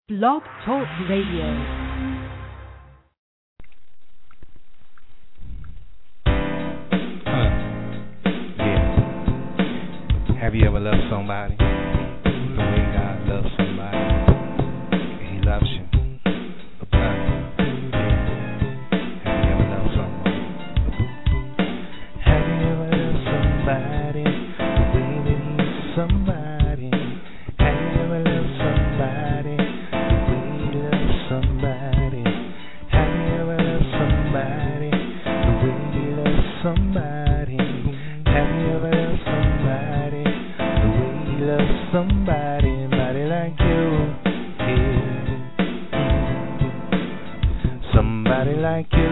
Blog Talk Radio. Yeah. Have you ever loved somebody the way God loves somebody? And He loves you. Yeah. Have you ever loved someone? Have you ever loved somebody the way that He's somebody? Have you ever loved somebody the way He loves somebody? Have you ever loved somebody the way He loves somebody? Have you ever loved somebody the way He loves somebody? Somebody like you, yeah. Somebody like you,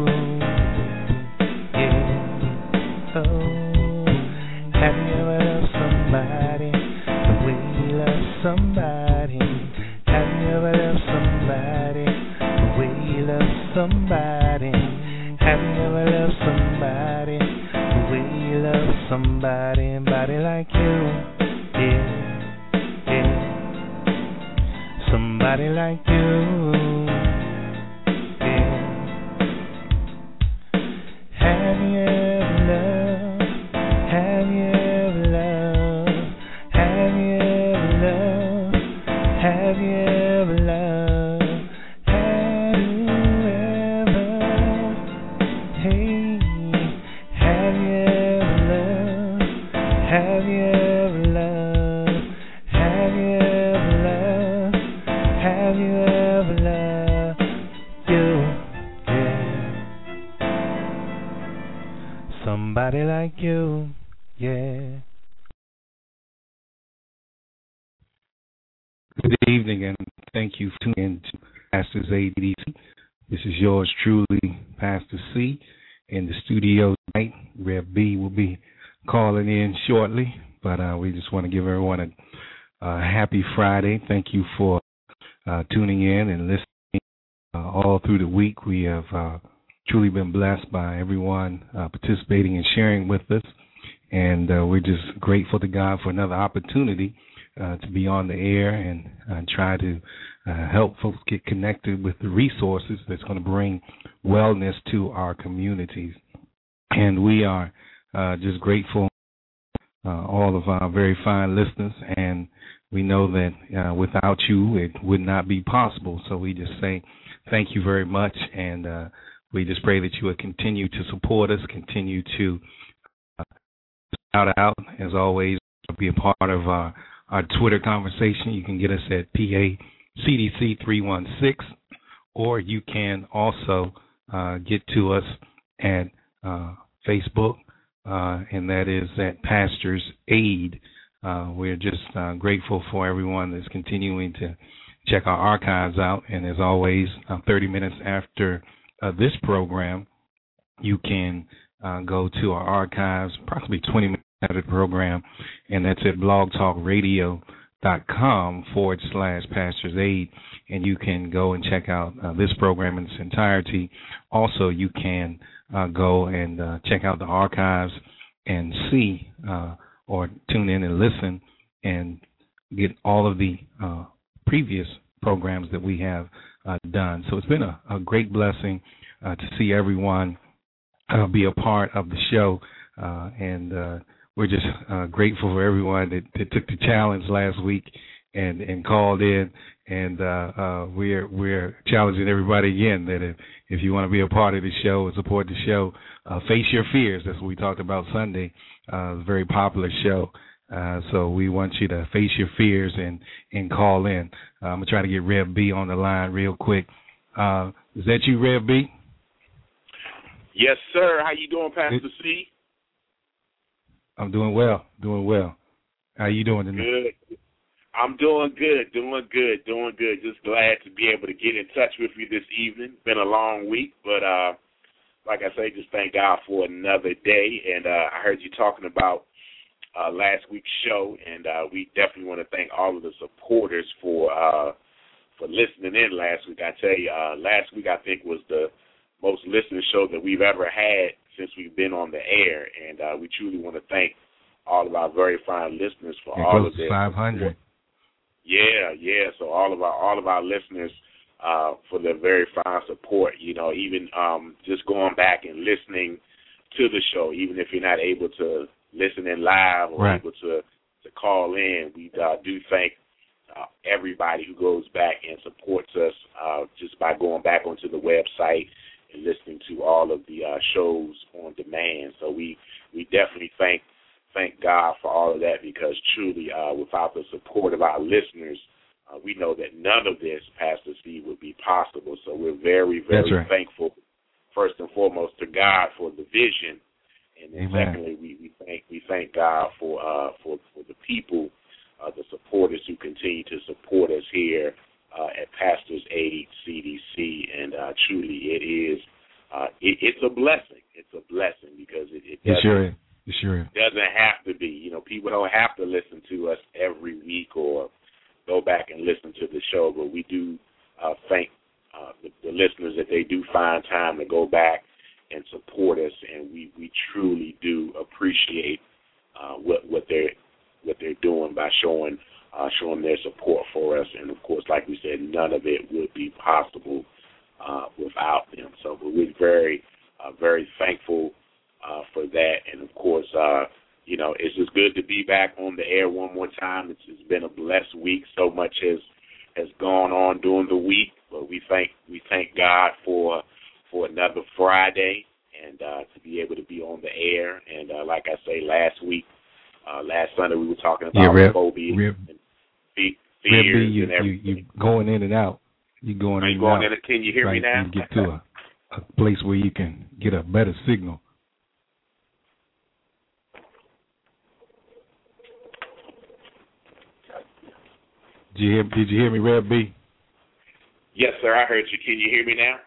yeah. Oh, have you ever loved somebody the way He loves somebody? Have you ever loved somebody the way He loves somebody? Have you ever loved somebody the way He loves somebody? Somebody like you, yeah, yeah. Somebody like you, yeah. Have you ever loved? Have you ever loved? Have you ever loved? Have you ever loved? Have you ever? Hey, have you ever loved? Have you ever loved? Have you ever loved? Have you ever loved you? Yeah. Somebody like you, yeah. Good evening, and thank you for tuning in to Pastor's ADC. This is yours truly, Pastor C, in the studio tonight. Rev B will be calling in shortly, but we just want to give everyone a happy Friday. Thank you for tuning in and listening all through the week. We have truly been blessed by everyone participating and sharing with us, and we're just grateful to God for another opportunity to be on the air and try to help folks get connected with the resources that's going to bring wellness to our communities. And we are just grateful, all of our very fine listeners, and we know that without you it would not be possible. So we just say thank you very much, and we just pray that you would continue to support us, continue to shout out, as always, be a part of our Twitter conversation. You can get us at PACDC316, or you can also get to us at Facebook, and that is at Pastor's Aid. We're just grateful for everyone that's continuing to check our archives out, and as always, 30 minutes after this program, you can go to our archives, approximately 20 minutes after the program, and that's at blogtalkradio.com/Pastor's Aid, and you can go and check out this program in its entirety. Also, you can go and check out the archives and see or tune in and listen and get all of the previous programs that we have done. So it's been a great blessing to see everyone be a part of the show, and we're just grateful for everyone that took the challenge last week and called in, and we're challenging everybody again that if you want to be a part of the show and support the show, face your fears. That's what we talked about Sunday. A very popular show. So we want you to face your fears and call in. I'm going to try to get Rev B on the line real quick. Is that you, Rev B? Yes, sir. How you doing, Pastor C? I'm doing well. How you doing tonight? Good. I'm doing good. Just glad to be able to get in touch with you this evening. Been a long week, but like I say, just thank God for another day. And I heard you talking about last week's show, and we definitely want to thank all of the supporters for listening in last week. I tell you, last week I think was the most listening show that we've ever had since we've been on the air, and we truly want to thank all of our very fine listeners for all of their 500. support. Yeah. So all of our listeners, for their very fine support. Even just going back and listening to the show, even if you're not able to listen in live or able to call in, we do thank everybody who goes back and supports us just by going back onto the website and listening to all of the shows on demand. So we definitely thank God for all of that, because truly, without the support of our listeners, we know that none of this, Pastor C, would be possible. So we're very, very thankful, first and foremost, to God for the vision, and then secondly, we thank God for the people, the supporters who continue to support us here at Pastors Aid CDC, and truly, it's a blessing. It's a blessing, because it doesn't have to be. People don't have to listen to us every week or go back and listen to the show, but we do thank the listeners that they do find time to go back and support us, and we truly do appreciate what they're doing by showing their support for us. And of course, like we said, none of it would be possible without them. So we're very, very thankful for that. And of course, it's just good to be back on the air one more time. It's been a blessed week. So much has gone on during the week, but we thank God for another Friday, and to be able to be on the air. And like I say, last Sunday we were talking about phobia and fears and everything. You going in and out. You're going in and out. Can you hear me now? You get to a place where you can get a better signal. Did you hear me, Rev B? Yes, sir, I heard you. Can you hear me now?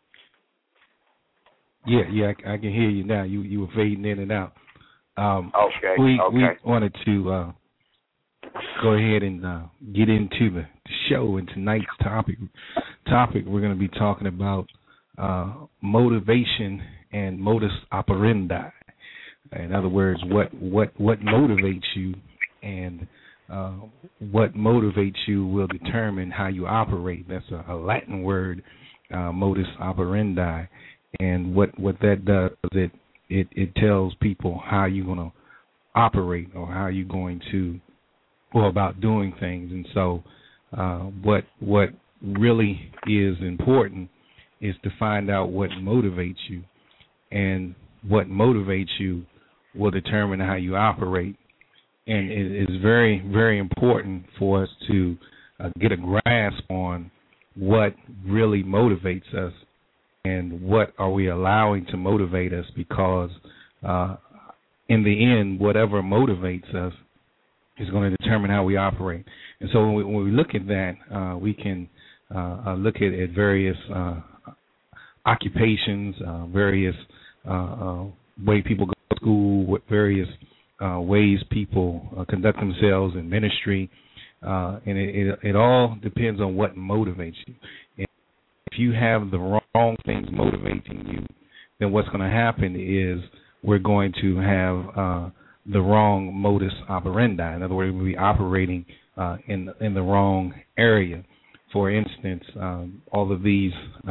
Yeah, I can hear you now. You were fading in and out. Okay. We wanted to go ahead and get into the show, and tonight's topic we're going to be talking about motivation and modus operandi. In other words, what motivates you, and what motivates you will determine how you operate. That's a Latin word, modus operandi, and what that does, it tells people how you're going to operate, or how you're going to go about doing things. And so what really is important is to find out what motivates you, and what motivates you will determine how you operate. And it is very, very important for us to get a grasp on what really motivates us, and what are we allowing to motivate us, because in the end, whatever motivates us is going to determine how we operate. And so when we look at that, we can look at various occupations, various way people go to school, various ways people conduct themselves in ministry, and it all depends on what motivates you. And if you have the wrong things motivating you, then what's going to happen is we're going to have the wrong modus operandi. In other words, we'll be operating in the wrong area. For instance, all of these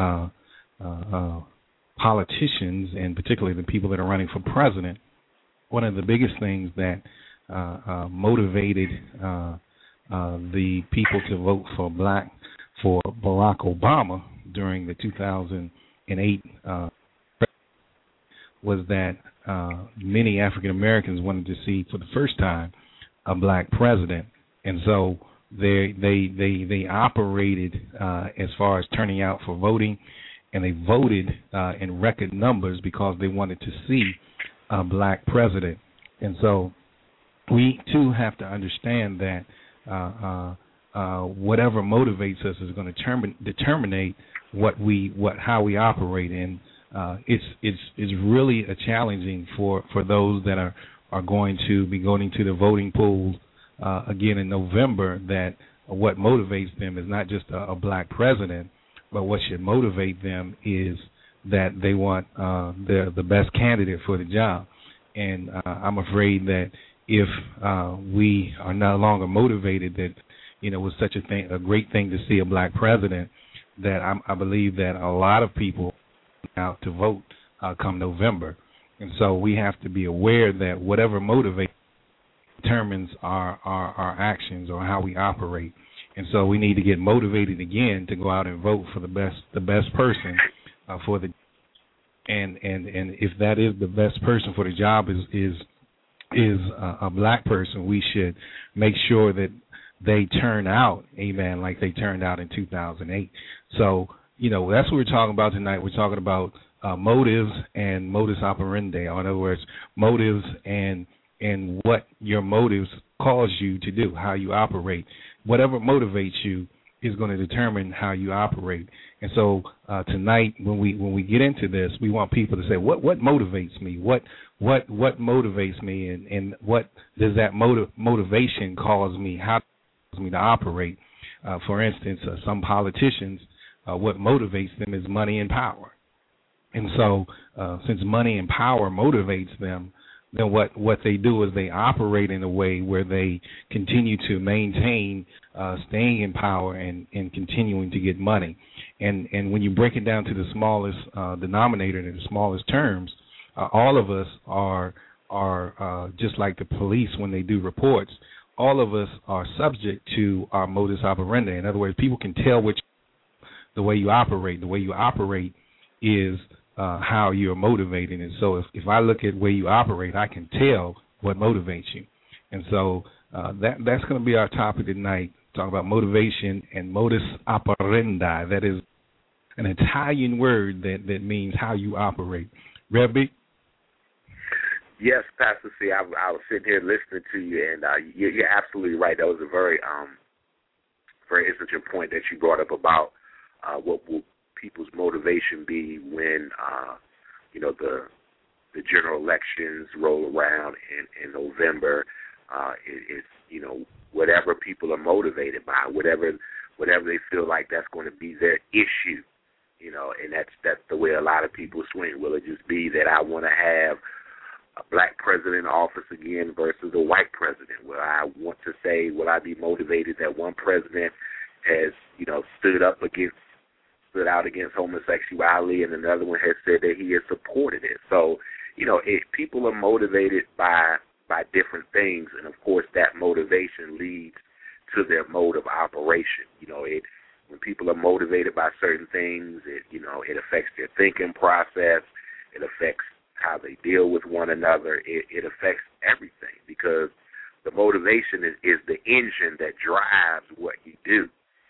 politicians, and particularly the people that are running for president, one of the biggest things that motivated the people to vote for Barack Obama during the 2008 was that many African Americans wanted to see for the first time a black president, and so they operated as far as turning out for voting, and they voted in record numbers because they wanted to see a black president. And so we too have to understand that whatever motivates us is going to determine how we operate. And it's really challenging for those that are going to be going to the voting polls again in November, that what motivates them is not just a black president, but what should motivate them is that they want the best candidate for the job. And I'm afraid that if we are no longer motivated, that it was such a great thing to see a black president, that I believe that a lot of people out to vote come November. And so we have to be aware that whatever motivates determines our actions or how we operate. And so we need to get motivated again to go out and vote for the best person for the and if that is the best person for the job is a black person, we should make sure that they turn out, amen, like they turned out in 2008. So, that's what we're talking about tonight. We're talking about motives and modus operandi. In other words, motives and what your motives cause you to do, how you operate. Whatever motivates you is going to determine how you operate. And so tonight, when we get into this, we want people to say, what motivates me? What motivates me, and what does that motivation cause me? How does it cause me to operate? For instance, some politicians, what motivates them is money and power. And so since money and power motivates them, then what they do is they operate in a way where they continue to maintain staying in power and continuing to get money. And when you break it down to the smallest denominator and the smallest terms, all of us are just like the police when they do reports. All of us are subject to our modus operandi. In other words, people can tell the way you operate. The way you operate is how you're motivated. And so if I look at the way you operate, I can tell what motivates you. And so that's going to be our topic tonight, talk about motivation and modus operandi. That is an Italian word that means how you operate. Rebbe? Yes, Pastor C, I was sitting here listening to you, and you're absolutely right. That was a very interesting point that you brought up about what will people's motivation be when the general elections roll around in November. It's whatever people are motivated by, whatever they feel like that's going to be their issue, and that's the way a lot of people swing. Will it just be that I want to have a black president in office again versus a white president? Will I want to say, will I be motivated that one president has stood out against homosexuality, and another one has said that he has supported it? So, people are motivated by different things, and of course that motivation leads to their mode of operation. When people are motivated by certain things, it affects their thinking process. It affects how they deal with one another. It affects everything, because the motivation is the engine that drives what you do.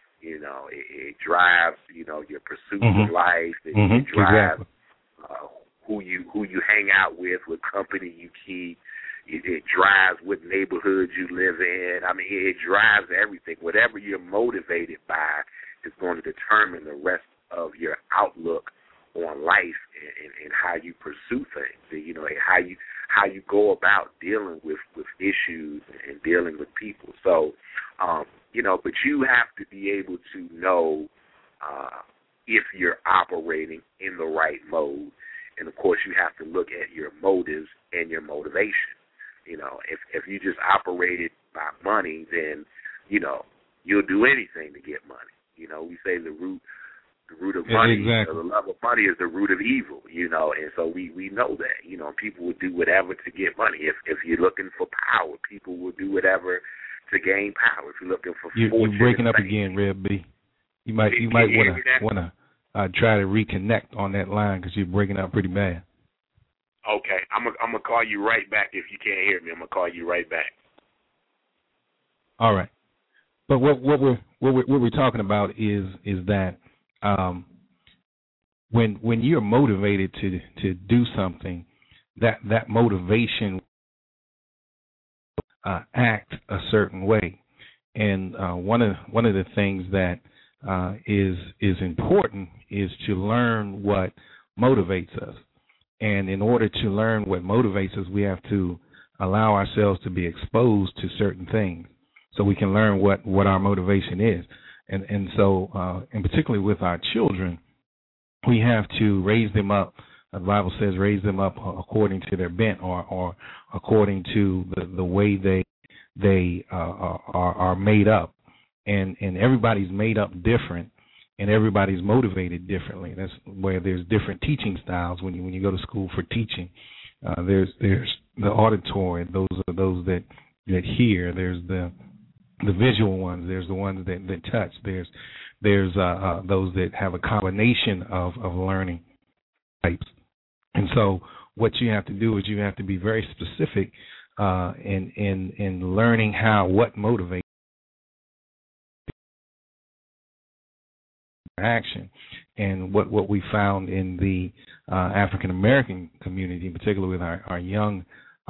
It drives, your pursuit of life. It drives who you hang out with, what company you keep. It drives what neighborhood you live in. I mean, it drives everything. Whatever you're motivated by is going to determine the rest of your outlook on life and how you pursue things. How you go about dealing with issues and dealing with people. So, but you have to be able to know if you're operating in the right mode. And, of course, you have to look at your motives and your motivation. If you just operated by money, then, you'll do anything to get money. We say the root of money, exactly. The love of money is the root of evil, and so we know that, people would do whatever to get money. If you're looking for power, people will do whatever to gain power. If you're looking for fortune, you're breaking up again, Red B. You might want to try to reconnect on that line, because you're breaking up pretty bad. Okay, I'm gonna call you right back. If you can't hear me, I'm gonna call you right back. All right. But what we're talking about is that when you're motivated to do something, that motivation act a certain way. And one of the things that is important is to learn what motivates us. And in order to learn what motivates us, we have to allow ourselves to be exposed to certain things so we can learn what our motivation is. And so, and particularly with our children, we have to raise them up. The Bible says raise them up according to their bent, or according to the way they are made up. and everybody's made up different, and everybody's motivated differently. That's where there's different teaching styles when you go to school for teaching. There's the auditory, those are those that hear. There's the visual ones. There's the ones that touch. There's those that have a combination of learning types. And so what you have to do is you have to be very specific in learning what motivates action. And what we found in the African American community, in particular with our young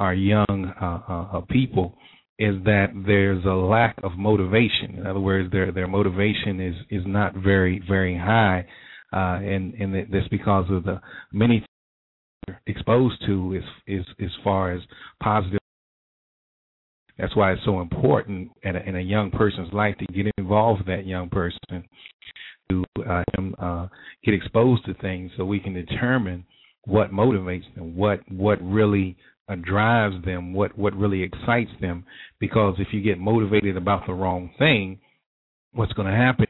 people, is that there's a lack of motivation. In other words, their motivation is not very, very high, and that's because of the many things they're exposed to as far as positive. That's why it's so important in a young person's life to get involved with that young person, to get exposed to things so we can determine what motivates them, what really drives them, what really excites them. Because if you get motivated about the wrong thing, what's going to happen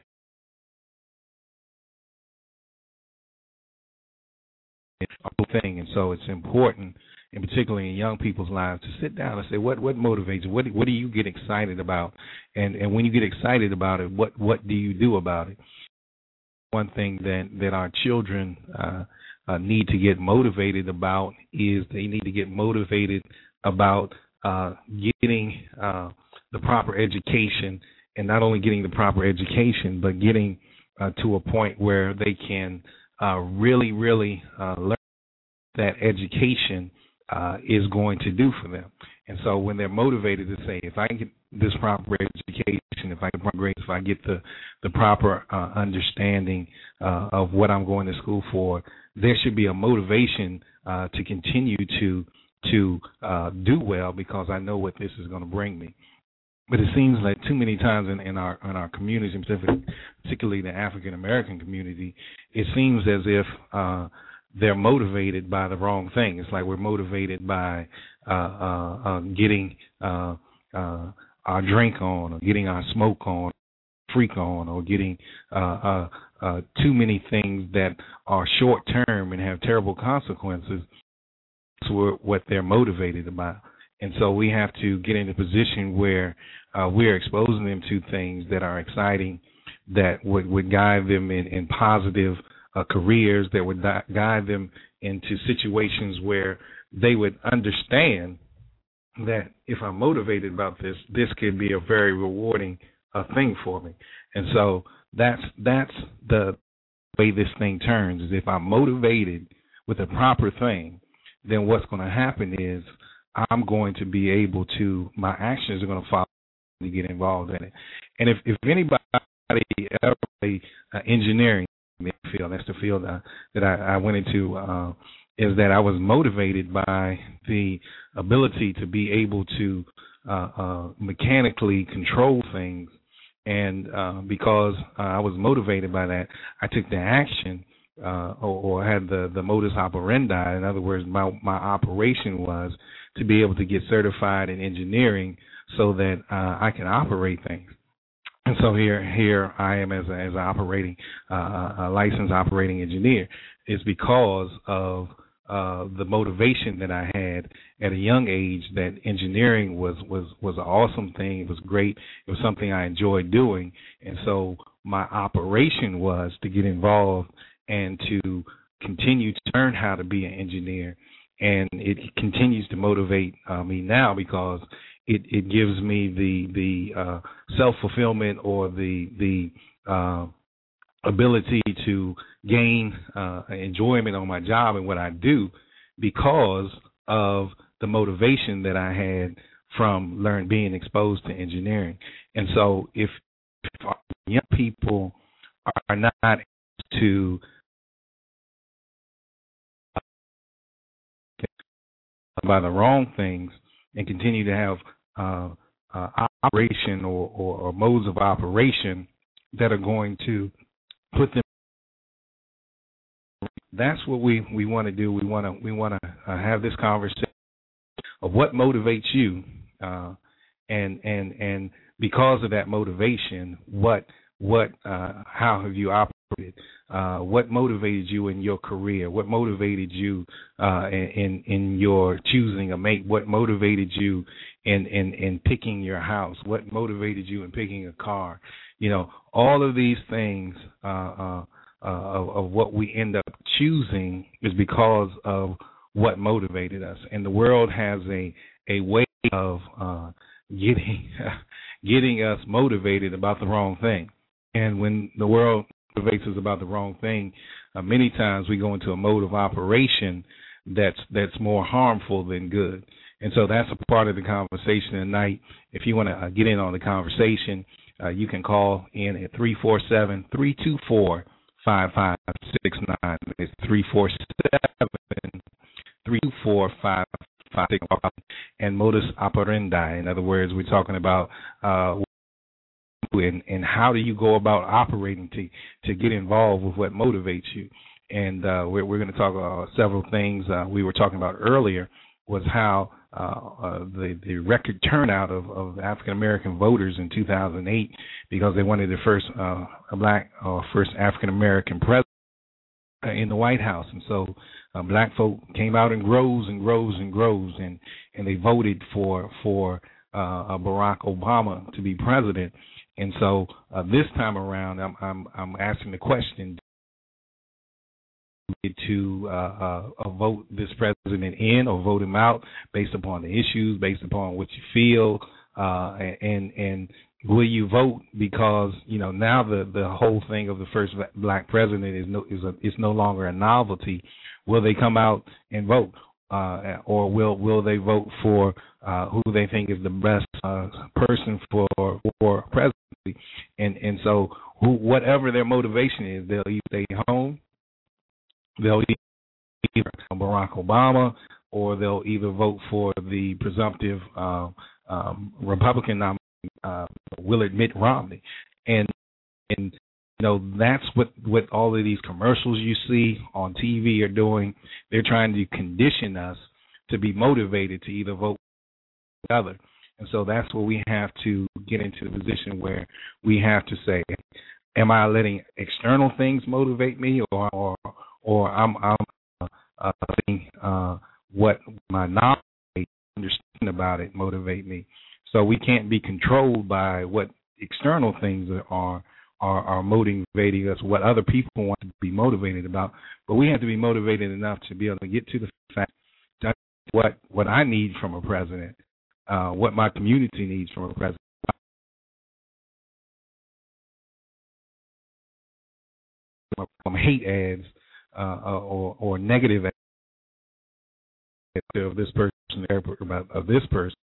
is a whole thing. And so it's important, and particularly in young people's lives, to sit down and say, what motivates you? What do you get excited about? And when you get excited about it, what do you do about it? One thing that our children need to get motivated about is they need to get motivated about getting the proper education, and not only getting the proper education, but getting to a point where they can really learn that education is going to do for them. And so when they're motivated to say, if I get this proper education, if I get proper grades, if I get the proper understanding of what I'm going to school for, there should be a motivation to continue to do well, because I know what this is going to bring me. But it seems like too many times in our communities, particularly the African American community, it seems as if they're motivated by the wrong thing. It's like we're motivated by getting our drink on, or getting our smoke on, freak on, or getting too many things that are short term and have terrible consequences. That's what they're motivated about. And so we have to get in a position where we're exposing them to things that are exciting, that would guide them in positive careers, that would guide them into situations where they would understand that if I'm motivated about this could be a very rewarding thing for me. And so that's the way this thing turns, is if I'm motivated with the proper thing, then what's going to happen is I'm going to be able to, my actions are going to follow to get involved in it. And if anybody ever engineering field, that's the field that I went into, is that I was motivated by the ability to be able to mechanically control things. And because I was motivated by that, I took the action or had the modus operandi. In other words, my operation was to be able to get certified in engineering so that I can operate things. And so here I am as a operating a licensed operating engineer. It's because of the motivation that I had at a young age, that engineering was an awesome thing. It was great. It was something I enjoyed doing. And so my operation was to get involved and to continue to learn how to be an engineer. And it continues to motivate me now, because it gives me the self-fulfillment, or the ability to gain enjoyment on my job and what I do, because of the motivation that I had from being exposed to engineering. And so if our young people are not to by the wrong things and continue to have operation or modes of operation that are going to put them. That's what we want to do. We want to have this conversation of what motivates you, and because of that motivation, how have you operated? What motivated you in your career? What motivated you in your choosing a mate? What motivated you in picking your house? What motivated you in picking a car? All of these things of what we end up choosing is because of what motivated us. And the world has a way of getting us motivated about the wrong thing. And when the world motivates us about the wrong thing, many times we go into a mode of operation that's more harmful than good. And so that's a part of the conversation tonight. If you want to get in on the conversation, you can call in at 347-324-5569. It's 347-324-5569. And modus operandi. In other words, we're talking about and how do you go about operating to get involved with what motivates you. And we're going to talk about several things. We were talking about earlier was how the record turnout of African American voters in 2008, because they wanted the first first African American president in the White House. And so black folk came out in groves and groves and groves, and they voted for Barack Obama to be president. And so this time around, I'm asking the question: to vote this president in or vote him out based upon the issues, based upon what you feel, and will you vote because now the whole thing of the first black president is no longer a novelty? Will they come out and vote, or will they vote for who they think is the best person for presidency? And so whatever their motivation is, they'll either stay home, they'll either Barack Obama, or they'll either vote for the presumptive Republican nominee, Willard Mitt Romney. And that's what all of these commercials you see on TV are doing. They're trying to condition us to be motivated to either vote for the other. And so that's where we have to get into the position where we have to say, am I letting external things motivate me, or I'm letting what my knowledge, understanding about it motivate me? So we can't be controlled by what external things are motivating us, what other people want to be motivated about. But we have to be motivated enough to be able to get to the fact that what I need from a president, what my community needs from a president. From hate ads or negative ads of this person, of this person,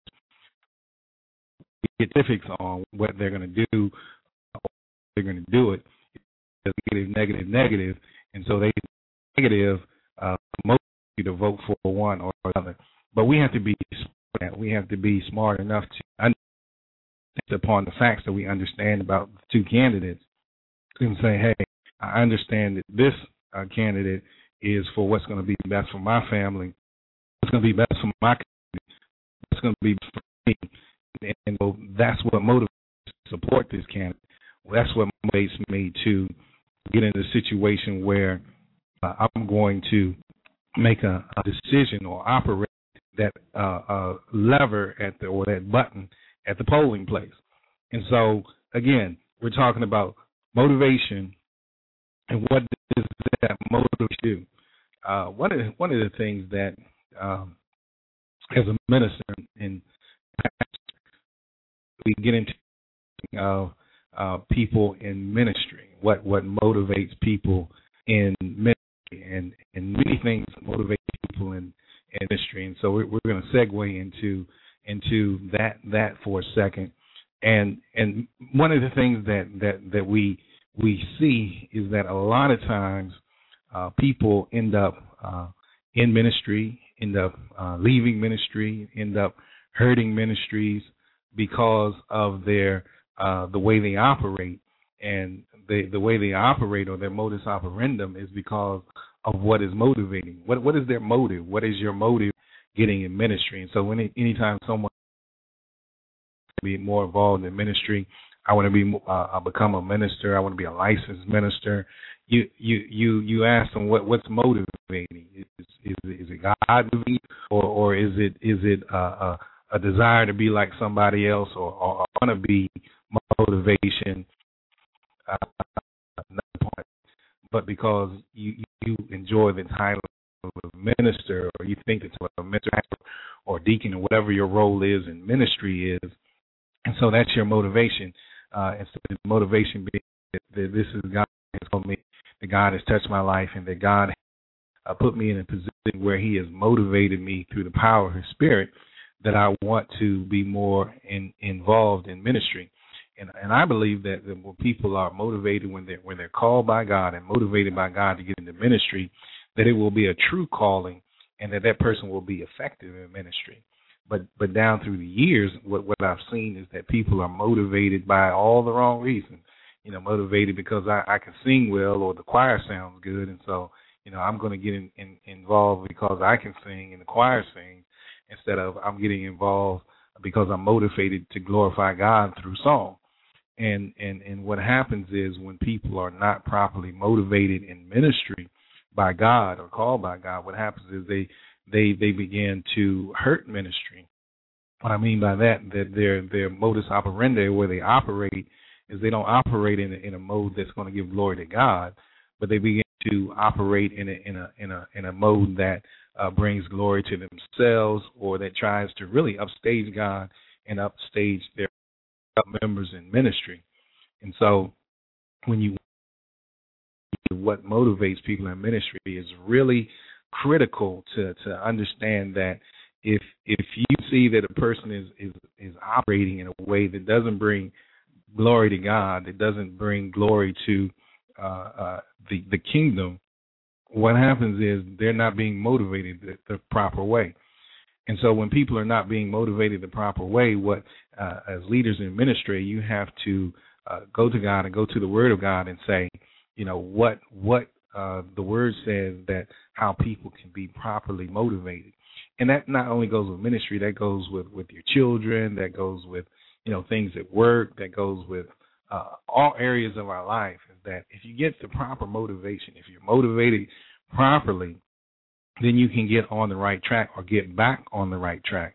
get specifics on what they're going to do, they're going to do it. Negative, and so they negative motivate you to vote for one or another. But we have to be smart. We have to be smart enough to understand upon the facts that we understand about the two candidates, and say, hey, I understand that this candidate is for what's going to be best for my family, what's going to be best for my community, what's going to be best for me. And so that's what motivates me to support this candidate. That's what motivates me to get in a situation where I'm going to make a decision or operate that lever or that button at the polling place. And so, again, we're talking about motivation and what does that motivate you. One of the things that, as a minister, and we get into people in ministry, what motivates people in ministry, and many things motivate people in ministry. And so we're going to segue into that for a second. And one of the things that we see is that a lot of times people end up in ministry, end up leaving ministry, end up hurting ministries because of their the way they operate. And the way they operate, or their modus operandum, is because of what is motivating. What is their motive? What is your motive getting in ministry? And so anytime someone be more involved in ministry. I want to be become a minister. I want to be a licensed minister. You ask them what's motivating. Is it God moving, or is it a desire to be like somebody else, or want to be motivation? Another point, but because you enjoy the title of minister, or you think it's a minister or deacon or whatever your role is in ministry is, and so that's your motivation. Instead of motivation being that this is God has told me, that God has touched my life, and that God put me in a position where He has motivated me through the power of His Spirit, that I want to be more involved in ministry. And I believe that when people are motivated, when they're called by God and motivated by God to get into ministry, that it will be a true calling, and that person will be effective in ministry. But down through the years, what I've seen is that people are motivated by all the wrong reasons. Motivated because I can sing well, or the choir sounds good, and so I'm going to get involved because I can sing and the choir sings, instead of I'm getting involved because I'm motivated to glorify God through song. And what happens is, when people are not properly motivated in ministry by God or called by God, what happens is they begin to hurt ministry. What I mean by that their modus operandi, where they operate, is they don't operate in a mode that's going to give glory to God, but they begin to operate in a mode that brings glory to themselves, or that tries to really upstage God and upstage their members in ministry. And so when what motivates people in ministry is really critical to understand that if you see that a person is operating in a way that doesn't bring glory to God, that doesn't bring glory to the kingdom, what happens is they're not being motivated the proper way. And so when people are not being motivated the proper way, what as leaders in ministry, you have to go to God and go to the Word of God and say, what the Word says, that how people can be properly motivated. And that not only goes with ministry, that goes with your children, that goes with things at work, that goes with all areas of our life. Is that if you get the proper motivation, if you're motivated properly, then you can get on the right track, or get back on the right track.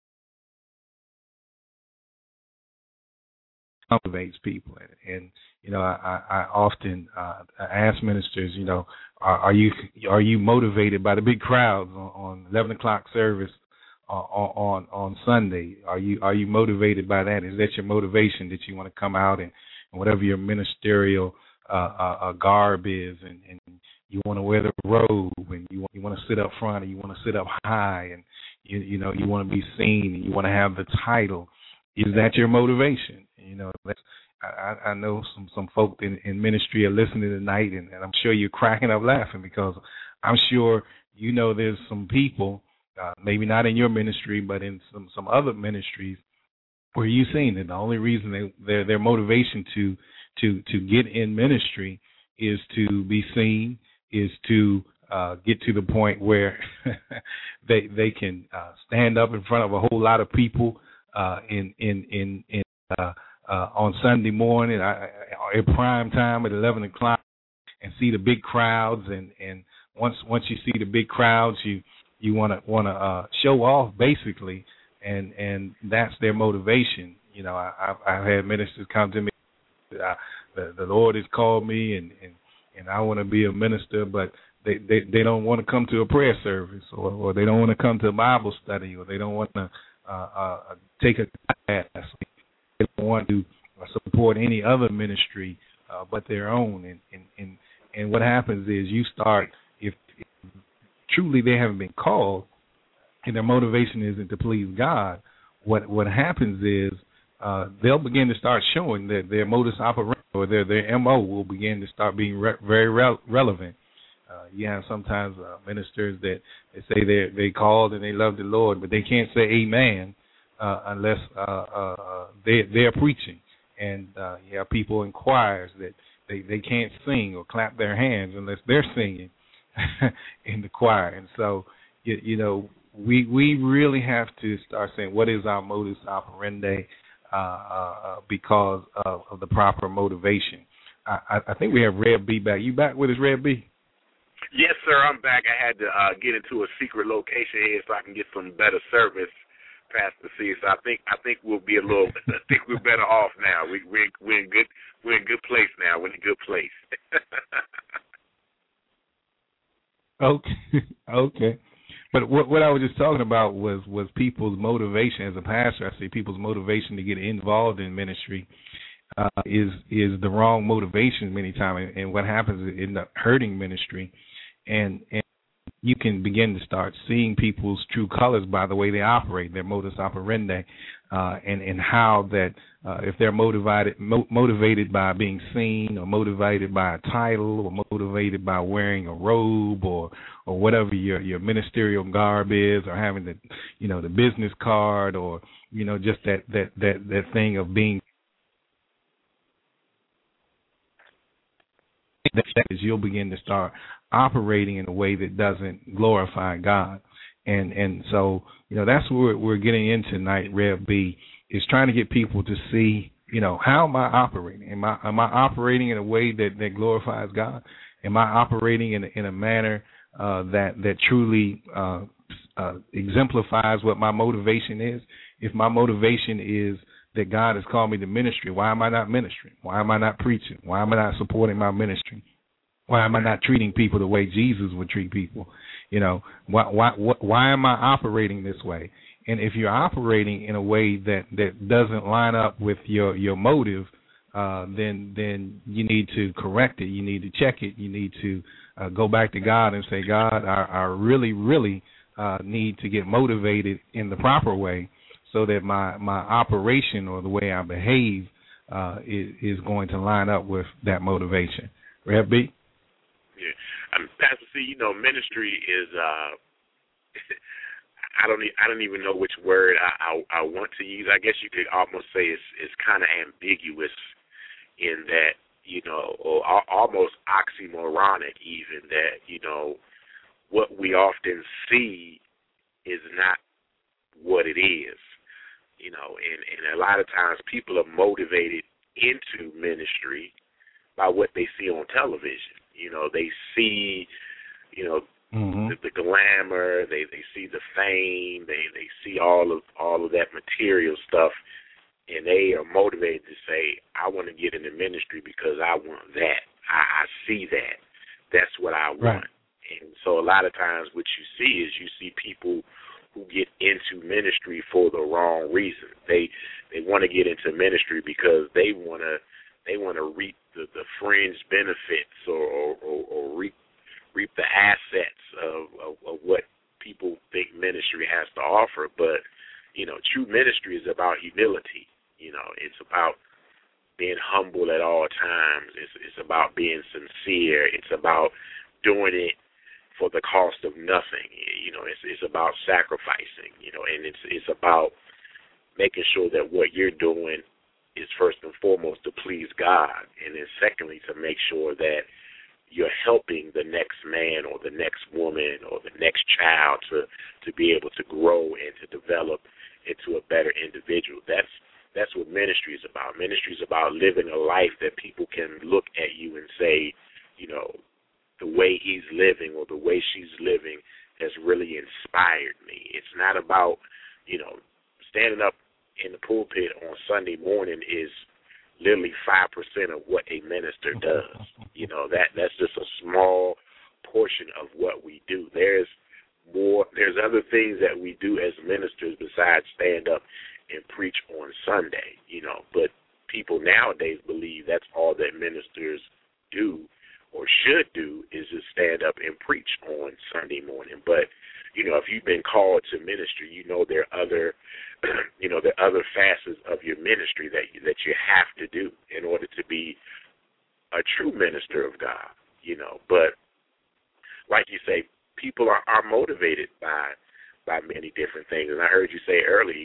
Motivates people, and I often ask ministers, are you motivated by the big crowds on 11 o'clock service on Sunday? Are you motivated by that? Is that your motivation, that you want to come out and whatever your ministerial garb is, and you want to wear the robe, and you want to sit up front, and you want to sit up high, and you want to be seen, and you want to have the title? Is that your motivation? I know some folk in ministry are listening tonight, and I'm sure you're cracking up laughing, because I'm sure there's some people, maybe not in your ministry, but in some other ministries, where you've seen that the only reason their motivation to get in ministry is to be seen, is to get to the point where they can stand up in front of a whole lot of people on Sunday morning at prime time at 11 o'clock, and see the big crowds. And once you see the big crowds, you want to show off, basically, and that's their motivation. I've had ministers come to me. The Lord has called me, and I want to be a minister, but they don't want to come to a prayer service, or they don't want to come to a Bible study, or they don't want to take a class. They don't want to support any other ministry but their own. And what happens is, you start, if truly they haven't been called and their motivation isn't to please God, what happens is they'll begin to start showing that their modus operandi, or their MO, will begin to start being very relevant. You have sometimes ministers that they say they called and they love the Lord, but they can't say amen unless they're preaching. And you have people in choirs that they can't sing or clap their hands unless they're singing in the choir. And so, we really have to start saying, what is our modus operandi? because of the proper motivation. I think we have Red B back. You back with us, Red B? Yes, sir. I'm back. I had to get into a secret location here so I can get some better service, Pastor C. So I think we'll be I think we're better off now. We're in good place now. We're in a good place. Okay. But what I was just talking about was people's motivation as a pastor. I say people's motivation to get involved in ministry is the wrong motivation many times, and what happens is it ends up hurting ministry, and you can begin to start seeing people's true colors by the way they operate, their modus operandi, and how that if they're motivated by being seen, or motivated by a title, or motivated by wearing a robe, or whatever your ministerial garb is, or having the business card, or just that thing of being, that is, you'll begin to start operating in a way that doesn't glorify God. And so, that's what we're getting into tonight, Rev B, is trying to get people to see, how am I operating? Am I operating in a way that glorifies God? Am I operating in a manner that truly exemplifies what my motivation is? If my motivation is that God has called me to ministry, why am I not ministering? Why am I not preaching? Why am I not supporting my ministry? Why am I not treating people the way Jesus would treat people? Why am I operating this way? And if you're operating in a way that doesn't line up with your motive, then you need to correct it. You need to check it. You need to go back to God and say, God, I really, really need to get motivated in the proper way, so that my operation or the way I behave is going to line up with that motivation. Rev B? Yeah. Pastor C, ministry is I don't even know which word I want to use. I guess you could almost say it's kind of ambiguous in that, or almost oxymoronic even, that, what we often see is not what it is. And a lot of times people are motivated into ministry by what they see on television. They see, the glamour, they see the fame, they see all of that material stuff, and they are motivated to say, I want to get into ministry because I want that. I see that. That's what I want. Right. And so a lot of times what you see is people who get into ministry for the wrong reason. They want to get into ministry because they want to reap the fringe benefits or reap the assets of what people think ministry has to offer. But true ministry is about humility. It's about being humble at all times. It's about being sincere. It's about doing it for the cost of nothing. It's about sacrificing, and it's about making sure that what you're doing is first and foremost to please God, and then secondly to make sure that you're helping the next man or the next woman or the next child to be able to grow and to develop into a better individual. That's what ministry is about. Ministry is about living a life that people can look at you and say, the way he's living or the way she's living has really inspired me. It's not about, standing up in the pulpit on Sunday morning is literally 5% of what a minister does. That's just a small portion of what we do. There's other things that we do as ministers besides stand up and preach on Sunday, but people nowadays believe that's all that ministers do or should do is just stand up and preach on Sunday morning. But, if you've been called to ministry, there are other there are other facets of your ministry that you have to do in order to be a true minister of God, But like you say, people are motivated by many different things. And I heard you say earlier,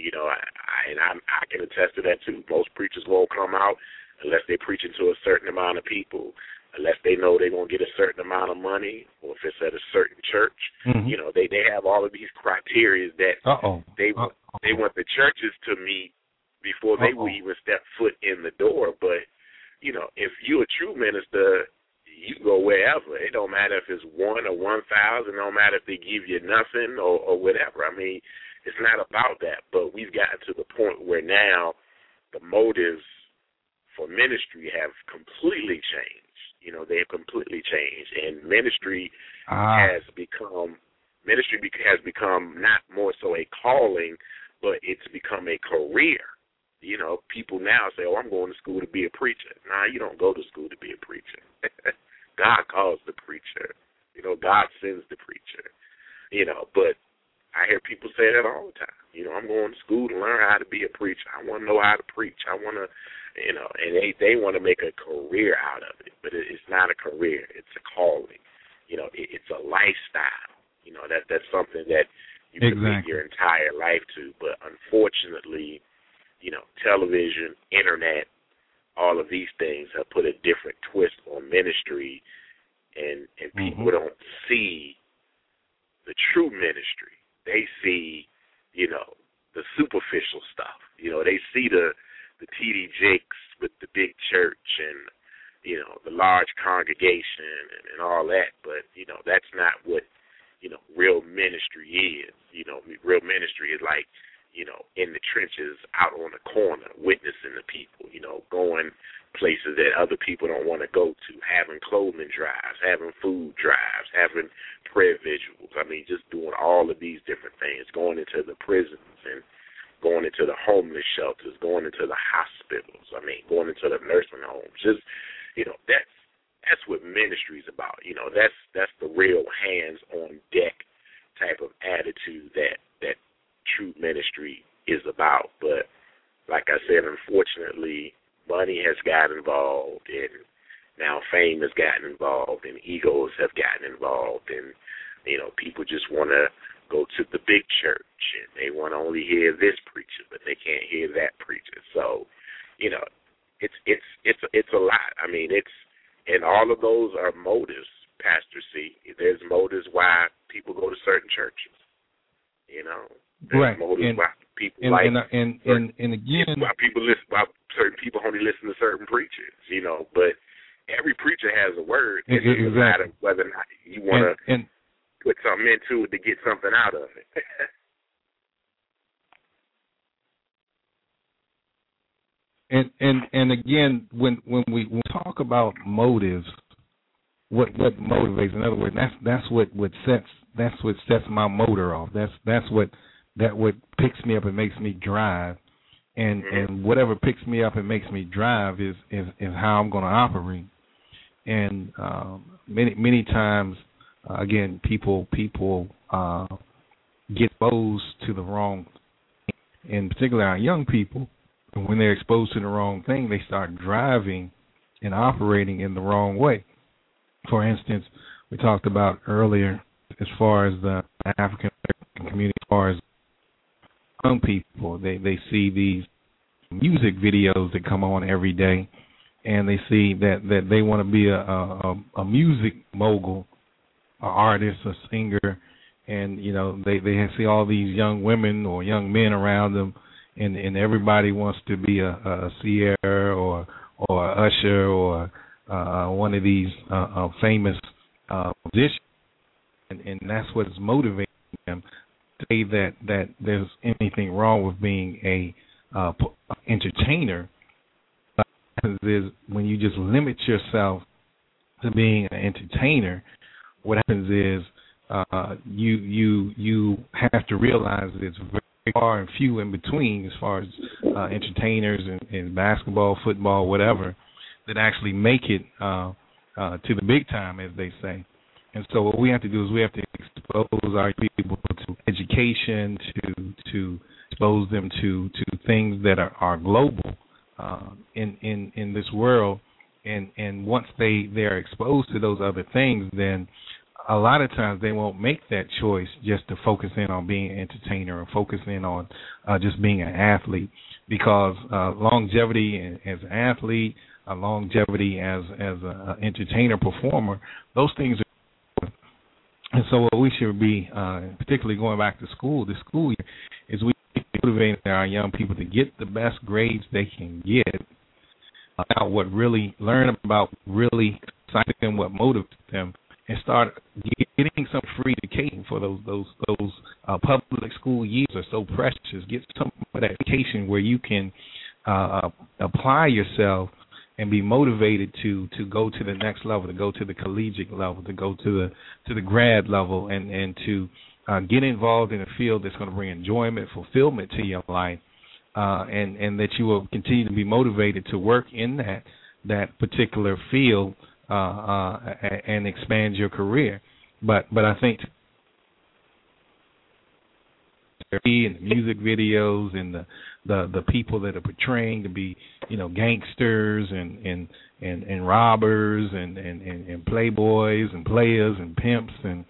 I can attest to that too. Most preachers won't come out unless they're preaching to a certain amount of people, unless they know they're going to get a certain amount of money, or if it's at a certain church. Mm-hmm. They have all of these criteria that they want the churches to meet before they will even step foot in the door. But, you know, if you're a true minister, you go wherever. It don't matter if it's 1 or 1,000. It don't matter if they give you nothing or whatever. I mean, it's not about that. But we've gotten to the point where now the motives for ministry have completely changed. You know, they've completely changed, and ministry has become not more so a calling, but it's become a career. You know, people now say, "Oh, I'm going to school to be a preacher." Nah, you don't go to school to be a preacher. God calls the preacher. You know, God sends the preacher. You know, but I hear people say that all the time. You know, I'm going to school to learn how to be a preacher. I want to know how to preach. I want to, you know, and they want to make a career out of it. But it's not a career. It's a calling. You know, it's a lifestyle. You know, that's something that you commit your entire life to. But unfortunately, you know, television, internet, all of these things have put a different twist on ministry, and people don't see the true ministry. They see, you know, the superficial stuff. You know, they see the T.D. Jakes with the big church and, you know, the large congregation and all that. But, you know, that's not what, you know, real ministry is. You know, real ministry is like, you know, in the trenches, out on the corner, witnessing the people, you know, going places that other people don't want to go to, having clothing drives, having food drives, having prayer vigils. I mean, just doing all of these different things, going into the prisons and going into the homeless shelters, going into the hospitals, I mean, going into the nursing homes. Just, you know, that's what ministry is about. You know, that's the real hands-on-deck type of attitude that true ministry is about. But like I said, unfortunately, money has gotten involved, and now fame has gotten involved, and egos have gotten involved, and, you know, people just want to go to the big church, and they want to only hear this preacher, but they can't hear that preacher. So, you know, it's a lot. I mean, and all of those are motives, Pastor C. There's motives why people go to certain churches, you know. Right, motives why people and again, why certain people only listen to certain preachers, you know. But every preacher has a word. It doesn't matter whether or not you want to put something into it to get something out of it. and again, when we talk about motives, what motivates? In other words, that's what sets my motor off. That's what picks me up and makes me drive, and whatever picks me up and makes me drive is how I'm going to operate. And many times, again, people get exposed to the wrong thing, and particularly our young people. And when they're exposed to the wrong thing, they start driving and operating in the wrong way. For instance, we talked about earlier as far as the African American community, as far as young people, they see these music videos that come on every day, and they see that they want to be a music mogul, an artist, a singer, and, you know, they see all these young women or young men around them, and everybody wants to be a Sierra or Usher or one of these famous musicians, and that's what's motivating them to say that there's anything wrong with being a entertainer. What happens is when you just limit yourself to being an entertainer, what happens is you have to realize that it's very far and few in between as far as entertainers in basketball, football, whatever, that actually make it to the big time, as they say. And so what we have to do is we have to expose our people to education, to expose them to things that are global in this world. And once they're exposed to those other things, then a lot of times they won't make that choice just to focus in on being an entertainer or focus in on just being an athlete, because longevity as an athlete, longevity as an entertainer, performer, those things are. And so what we should be, particularly going back to school, this school year, is we motivating our young people to get the best grades they can get, about what really learn about really excites them, what motivates them, and start getting some free education for those public school years are so precious. Get some of that education where you can apply yourself and be motivated to go to the next level, to go to the collegiate level, to go to the grad level, and to get involved in a field that's going to bring enjoyment, fulfillment to your life, and that you will continue to be motivated to work in that particular field and expand your career. But I think in the music videos and the people that are portraying to be, gangsters and robbers and playboys and players and pimps and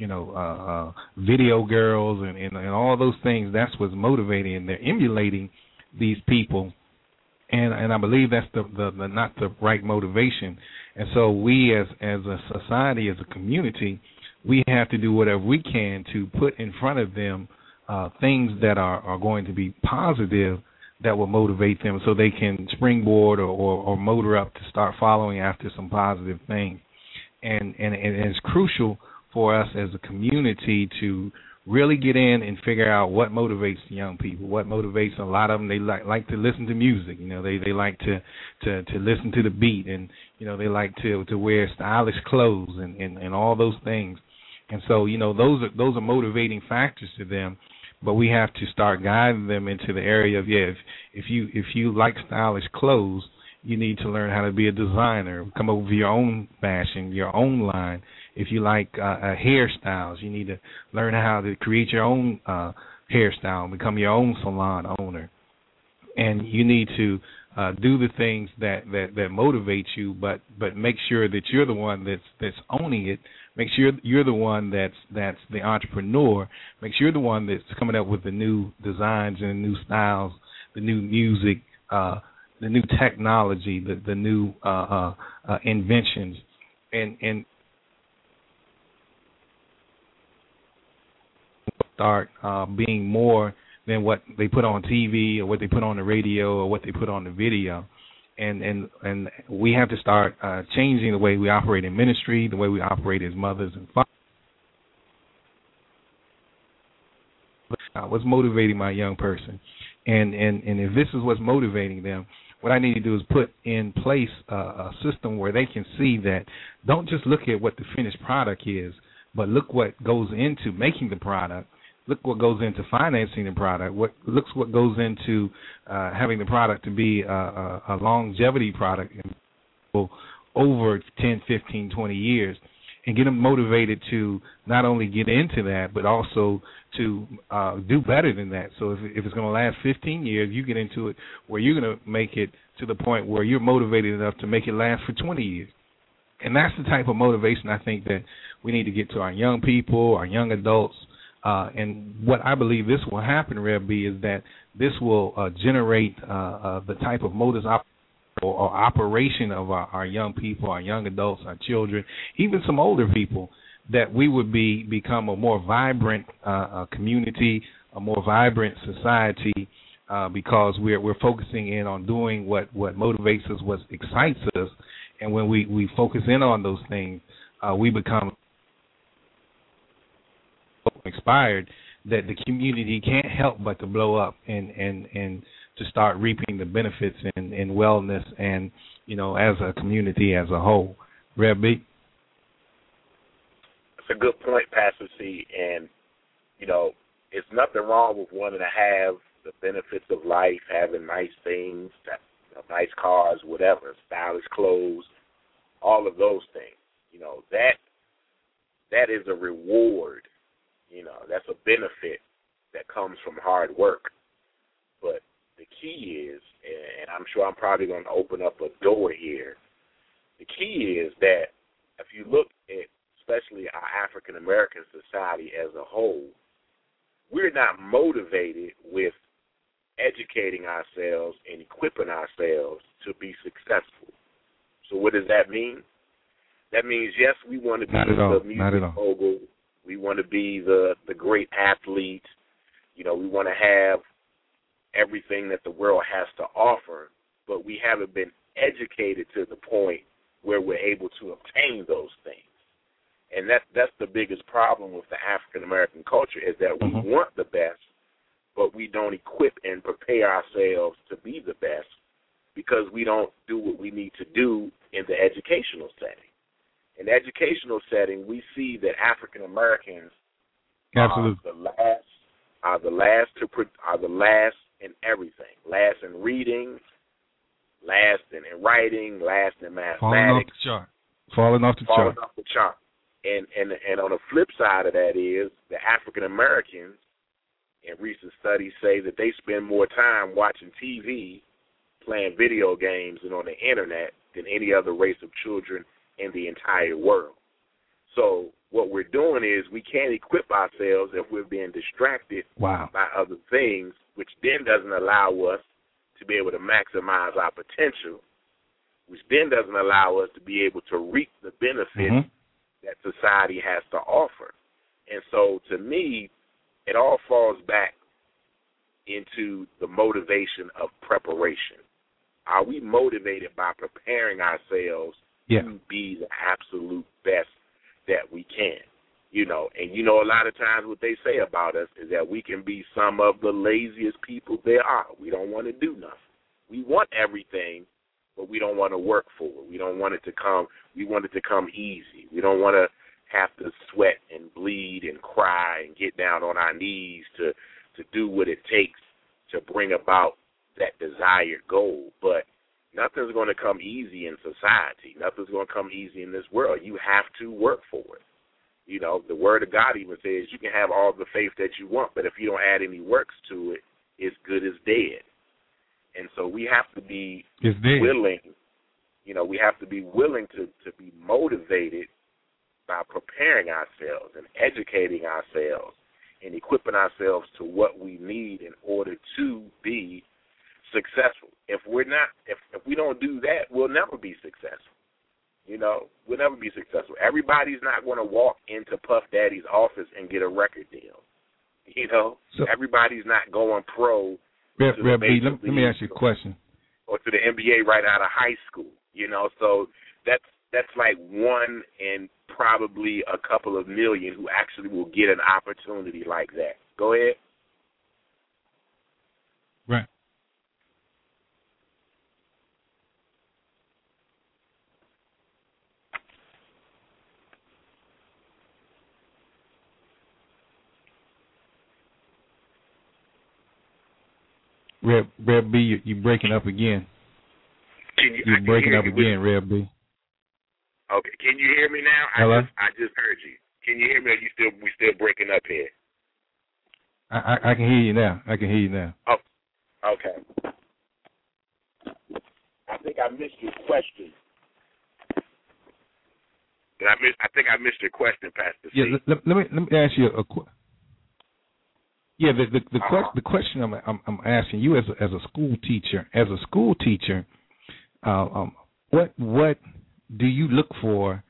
video girls and all those things, that's what's motivating, and they're emulating these people, and I believe that's the not the right motivation. And so we as a society, as a community, we have to do whatever we can to put in front of them things that are going to be positive, that will motivate them so they can springboard or motor up to start following after some positive things. And it's crucial for us as a community to really get in and figure out what motivates the young people. What motivates a lot of them? They like to listen to music. They like to listen to the beat, and they like to wear stylish clothes and all those things. And so those are motivating factors to them. But we have to start guiding them into the area of, if you like stylish clothes, you need to learn how to be a designer, come up with your own fashion, your own line. If you like hairstyles, you need to learn how to create your own hairstyle and become your own salon owner. And you need to do the things that motivate you, but make sure that you're the one that's owning it. Make sure you're the one that's the entrepreneur. Make sure you're the one that's coming up with the new designs and the new styles, the new music, the new technology, the new inventions, and start being more than what they put on TV or what they put on the radio or what they put on the video. And we have to start changing the way we operate in ministry, the way we operate as mothers and fathers. What's motivating my young person? And if this is what's motivating them, what I need to do is put in place a system where they can see that don't just look at what the finished product is, but look what goes into making the product. Look what goes into financing the product. What goes into having the product to be a longevity product over 10, 15, 20 years, and get them motivated to not only get into that, but also to do better than that. So if it's going to last 15 years, you get into it where you're going to make it to the point where you're motivated enough to make it last for 20 years. And that's the type of motivation I think that we need to get to our young people, our young adults. And what I believe this will happen, Rev B, is that this will generate the type of modus or operation of our young people, our young adults, our children, even some older people, that we would become a more vibrant community, a more vibrant society, because we're focusing in on doing what motivates us, what excites us. And when we focus in on those things, we become inspired that the community can't help but to blow up and to start reaping the benefits and wellness and, as a community as a whole. Rev B? That's a good point, Pastor C. And, it's nothing wrong with wanting to have the benefits of life, having nice things, nice cars, whatever, stylish clothes, all of those things. That is a reward. That's a benefit that comes from hard work. But the key is, and I'm sure I'm probably going to open up a door here, the key is that if you look at especially our African-American society as a whole, we're not motivated with educating ourselves and equipping ourselves to be successful. So what does that mean? That means, yes, we want to be the music mogul. We want to be the great athlete. We want to have everything that the world has to offer, but we haven't been educated to the point where we're able to obtain those things. And that's the biggest problem with the African-American culture, is that we want the best, but we don't equip and prepare ourselves to be the best because we don't do what we need to do in the educational setting. In the educational setting, we see that African-Americans are the last in everything. Last in reading, last in writing, last in mathematics. Falling off the chart. And on the flip side of that is the African Americans, and recent studies say that they spend more time watching TV, playing video games, and on the internet than any other race of children in the entire world. So what we're doing is we can't equip ourselves if we're being distracted by other things, which then doesn't allow us to be able to maximize our potential, which then doesn't allow us to be able to reap the benefits that society has to offer. And so to me, it all falls back into the motivation of preparation. Are we motivated by preparing ourselves to be the absolute best that we can? You know, and you know a lot of times what they say about us is that we can be some of the laziest people there are. We don't want to do nothing. We want everything, but we don't want to work for it. We don't want it to come. We want it to come easy. We don't want to have to sweat and bleed and cry and get down on our knees to do what it takes to bring about that desired goal. But nothing's going to come easy in society. Nothing's going to come easy in this world. You have to work for it. You know, the Word of God even says you can have all the faith that you want, but if you don't add any works to it, it's good as dead. And so we have to be willing, you know, we have to be willing to be motivated by preparing ourselves and educating ourselves and equipping ourselves to what we need in order to be successful. If we don't do that, we'll never be successful. You know, we'll never be successful. Everybody's not going to walk into Puff Daddy's office and get a record deal. You know, so everybody's not going pro. Let me ask you a question. Or to the NBA right out of high school. You know, so that's like one in probably a couple of million who actually will get an opportunity like that. Go ahead. Right. Rev B, you're breaking up again. You're breaking up again, Rev B. Okay, can you hear me now? Hello? I just heard you. Can you hear me? Or we still breaking up here? I can hear you now. Oh, okay. I think I missed your question. I think I missed your question, Pastor C. Yeah, let me ask you a question. Yeah, the question I'm asking you as a school teacher, what do you look for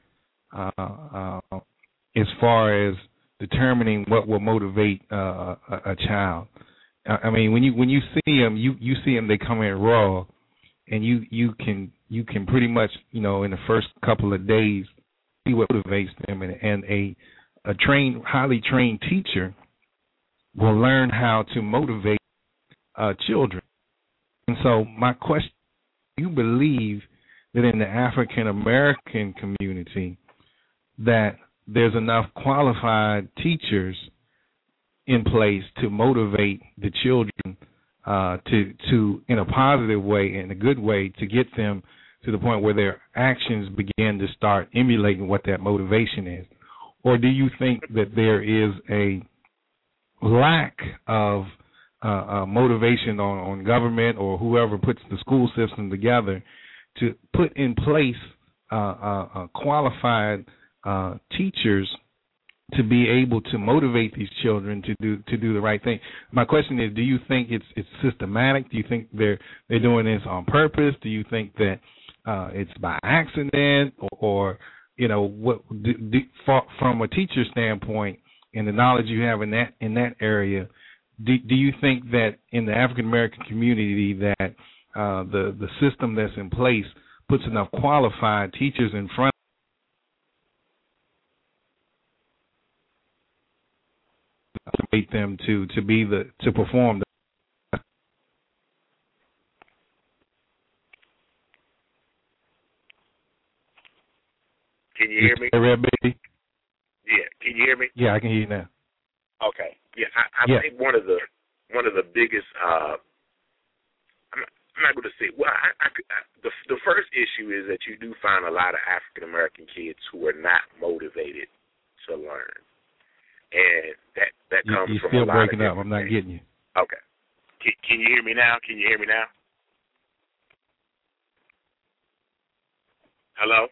as far as determining what will motivate a child? I mean, when you see them, you see them, they come in raw, and you can pretty much, you know, in the first couple of days see what motivates them, and a highly trained teacher will learn how to motivate children. And so my question, do you believe that in the African American community that there's enough qualified teachers in place to motivate the children to in a positive way, in a good way, to get them to the point where their actions begin to start emulating what that motivation is? Or do you think that there is a lack of motivation on government or whoever puts the school system together to put in place qualified teachers to be able to motivate these children to do the right thing? My question is, do you think it's systematic? Do you think they're doing this on purpose? Do you think that it's by accident, or you know, what from a teacher standpoint and the knowledge you have in that area, do you think that in the African American community that the system that's in place puts enough qualified teachers in front to make them to perform the Can you hear me? Yeah, can you hear me? Yeah, I can hear you now. Okay. Yeah, I think one of the biggest I'm not going to say. Well, the first issue is that you do find a lot of African American kids who are not motivated to learn, and that comes you're from still a lot breaking of up. I'm not getting you. Okay. Can you hear me now? Can you hear me now? Hello?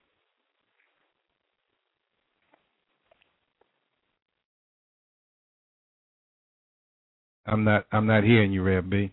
I'm not hearing you, Rev B.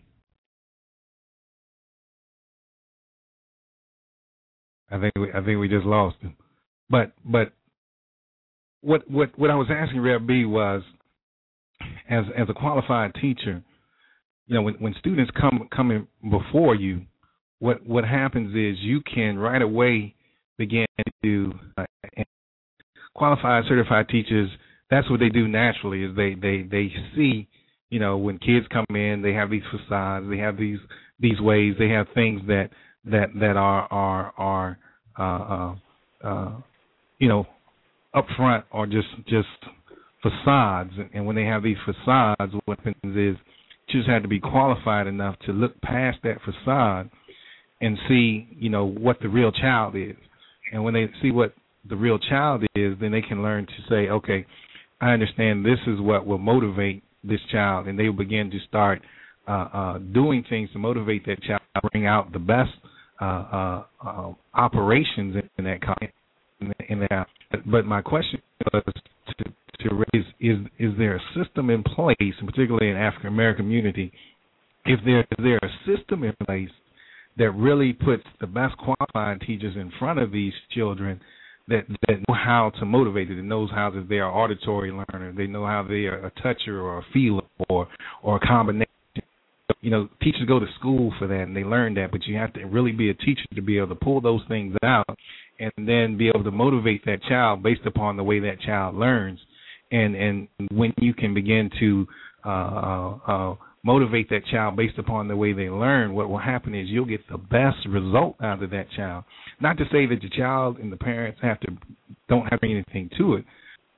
I think we just lost him. But what I was asking Rev B was, as a qualified teacher, when students come in before you, what happens is you can right away begin to qualified certified teachers. That's what they do naturally. Is they see, when kids come in, they have these facades, they have these ways, they have things that are up front or just facades. And when they have these facades, what happens is you just have to be qualified enough to look past that facade and see, what the real child is. And when they see what the real child is, then they can learn to say, okay, I understand this is what will motivate this child, and they will begin to start doing things to motivate that child, bring out the best operations in that kind. But my question was to raise: is there a system in place, and particularly in the African American community, is there a system in place that really puts the best qualified teachers in front of these children that know how to motivate it, that knows how that they are auditory learners, they know how they are a toucher or a feeler or a combination. Teachers go to school for that and they learn that, but you have to really be a teacher to be able to pull those things out and then be able to motivate that child based upon the way that child learns. And when you can begin to motivate that child based upon the way they learn, what will happen is you'll get the best result out of that child. Not to say that the child and the parents don't have anything to it.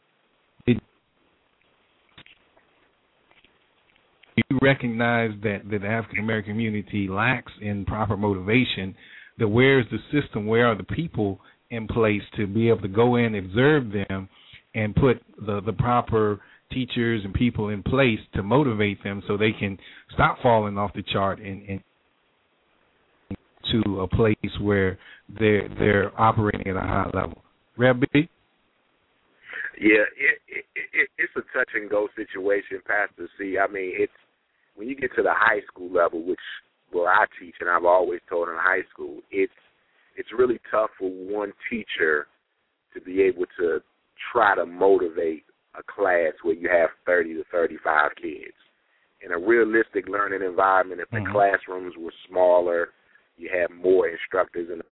You recognize that the African American community lacks in proper motivation. That where is the system? Where are the people in place to be able to go in, observe them, and put the proper teachers and people in place to motivate them so they can stop falling off the chart and to a place where they're operating at a high level. Rev B? Yeah, it's a touch and go situation, Pastor C. I mean, it's when you get to the high school level, which I teach, and I've always taught in high school, it's really tough for one teacher to be able to try to motivate a class where you have 30 to 35 kids. In a realistic learning environment, if the classrooms were smaller, you have more instructors in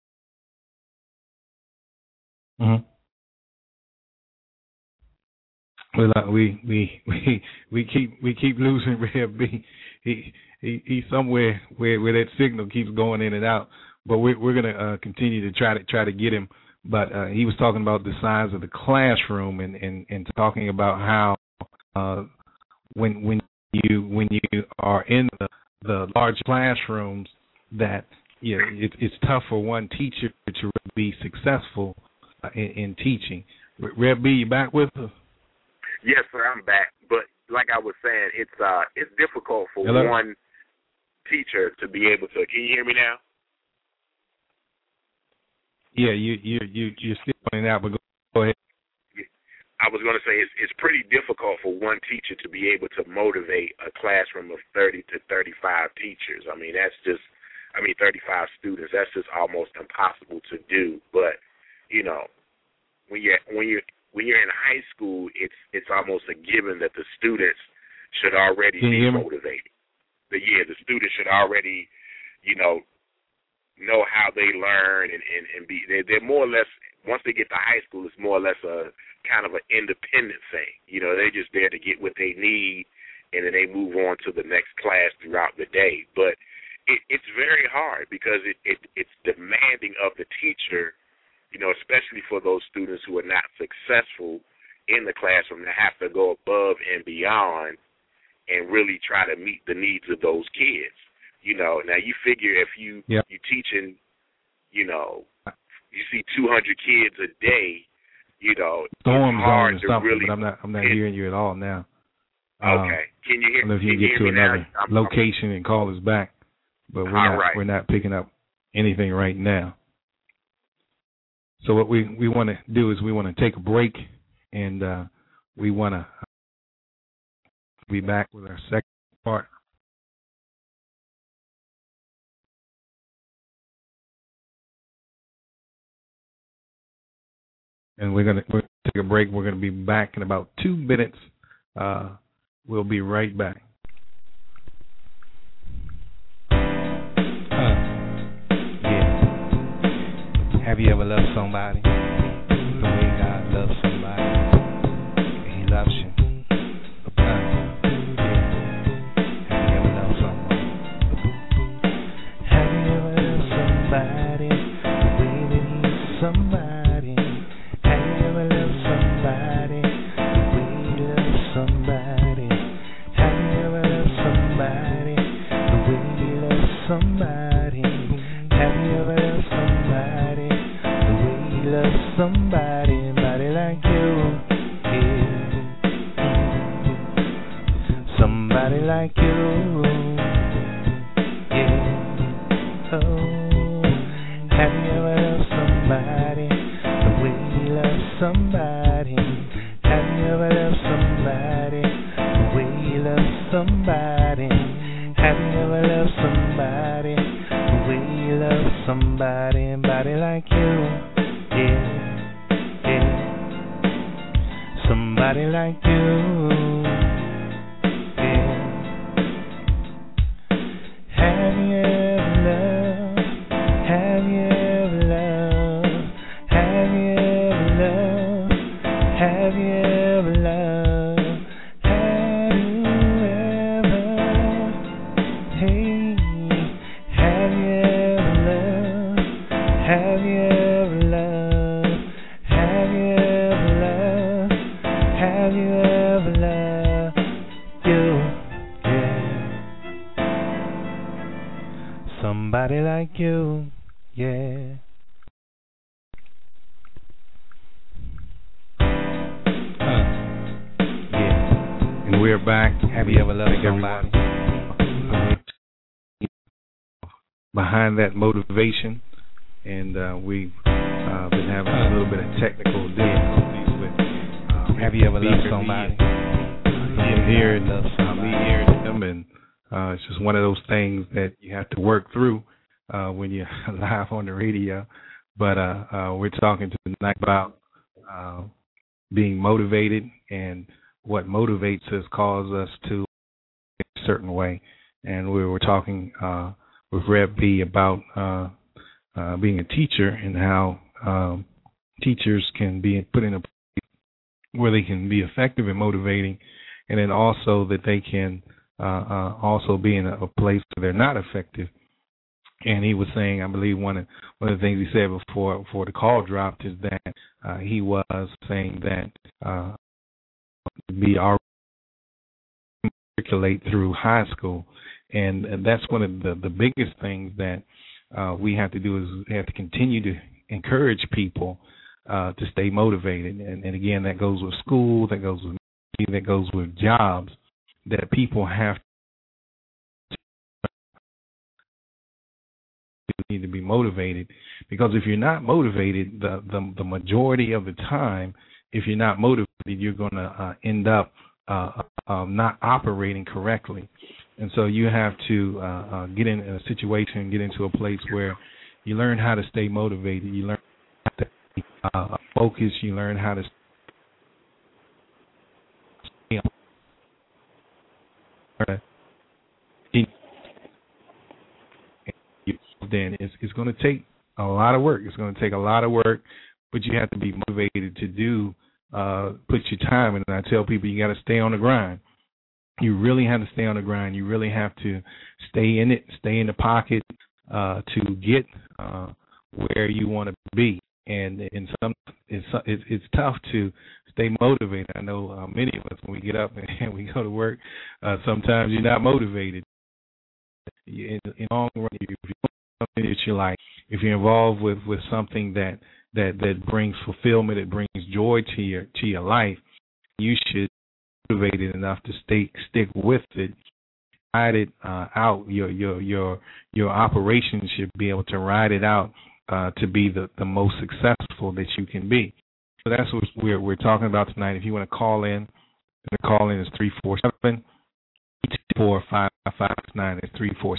the Well, we keep losing Rev B. He's somewhere where that signal keeps going in and out. But we're gonna continue to try to get him. But he was talking about the size of the classroom and talking about how when you are in the large classrooms that it's tough for one teacher to be successful in teaching. Rev B, you back with us? Yes, sir, I'm back. But like I was saying, it's difficult for one teacher to be able to. Can you hear me now? Yeah, you're still pointing out, but go ahead. I was going to say it's pretty difficult for one teacher to be able to motivate a classroom of 30 to 35 teachers. I mean, 35 students. That's just almost impossible to do. But when you're in high school, it's almost a given that the students should already Can you be hear me? motivated. The student should already, know how they learn and be. They're more or less, once they get to high school, it's more or less a kind of an independent thing. They're just there to get what they need, and then they move on to the next class throughout the day. But it's very hard because it's demanding of the teacher, especially for those students who are not successful in the classroom, to have to go above and beyond and really try to meet the needs of those kids. Now you figure if you teaching, you see 200 kids a day, it's hard to really. But I'm not hearing you at all now. Okay, can you hear? I don't know if you can get to another location and call us back, but we're not picking up anything right now. So what we want to do is we want to take a break, and we want to be back with our second part. And we're gonna take a break. We're gonna be back in about 2 minutes. We'll be right back. Have you ever loved somebody the way God loves somebody? He loves you. Have you ever loved someone? Have you ever loved somebody the way that he's somebody? Have you ever loved somebody the way he loves somebody? Have you ever loved somebody the way he loves somebody? Have you ever loved somebody the way he loves somebody? Somebody like you, yeah. Somebody like you, yeah. Oh, have you ever loved somebody the way he loves somebody? Have you ever loved somebody the way he loves somebody? Have you ever loved somebody the way he loves somebody? Somebody like you, yeah, yeah. Somebody like you, yeah. Have you ever loved? Have you ever loved? Have you ever loved? Have you ever loved? Have you ever? Hey, have you ever loved? Have you ever loved? Have you ever loved? Have you ever loved you? Yeah. Somebody like you, yeah. Yeah. And we're back. Have you ever loved somebody? Behind that motivation, and we've been having a little bit of technical difficulties with. Have you ever loved somebody? Hearing them, and it's just one of those things that you have to work through when you're live on the radio. But we're talking tonight about being motivated and what motivates us, causes us to a certain way. And we were talking with Rev B about being a teacher and how teachers can be put in a place where they can be effective and motivating, and then also that they can also be in a place where they're not effective. And he was saying, I believe one of the things he said before the call dropped is that he was saying that be our circulate through high school, and that's one of the biggest things that we have to do is we have to continue to encourage people to stay motivated, and again that goes with school, that goes with jobs, that people have need to be motivated, because if you're not motivated, the majority of the time, if you're not motivated, you're going to end up not operating correctly. And so you have to get in a situation, get into a place where you learn how to stay motivated, you learn how to focus, you learn how to stay then it's going to take a lot of work. It's going to take a lot of work, but you have to be motivated to do, put your time in. And I tell people you got to stay on the grind. You really have to stay on the grind. You really have to stay in it, stay in the pocket to get where you want to be. And it's tough to stay motivated. I know many of us, when we get up and we go to work, sometimes you're not motivated. In the long run, if you're doing something that you like, if you're involved with something that brings fulfillment, it brings joy to your life, you should be motivated enough to stick with it. Ride it out. Your operation should be able to ride it out to be the most successful that you can be. So that's what we're talking about tonight. If you want to call in, the call in is 347-324-5569. It's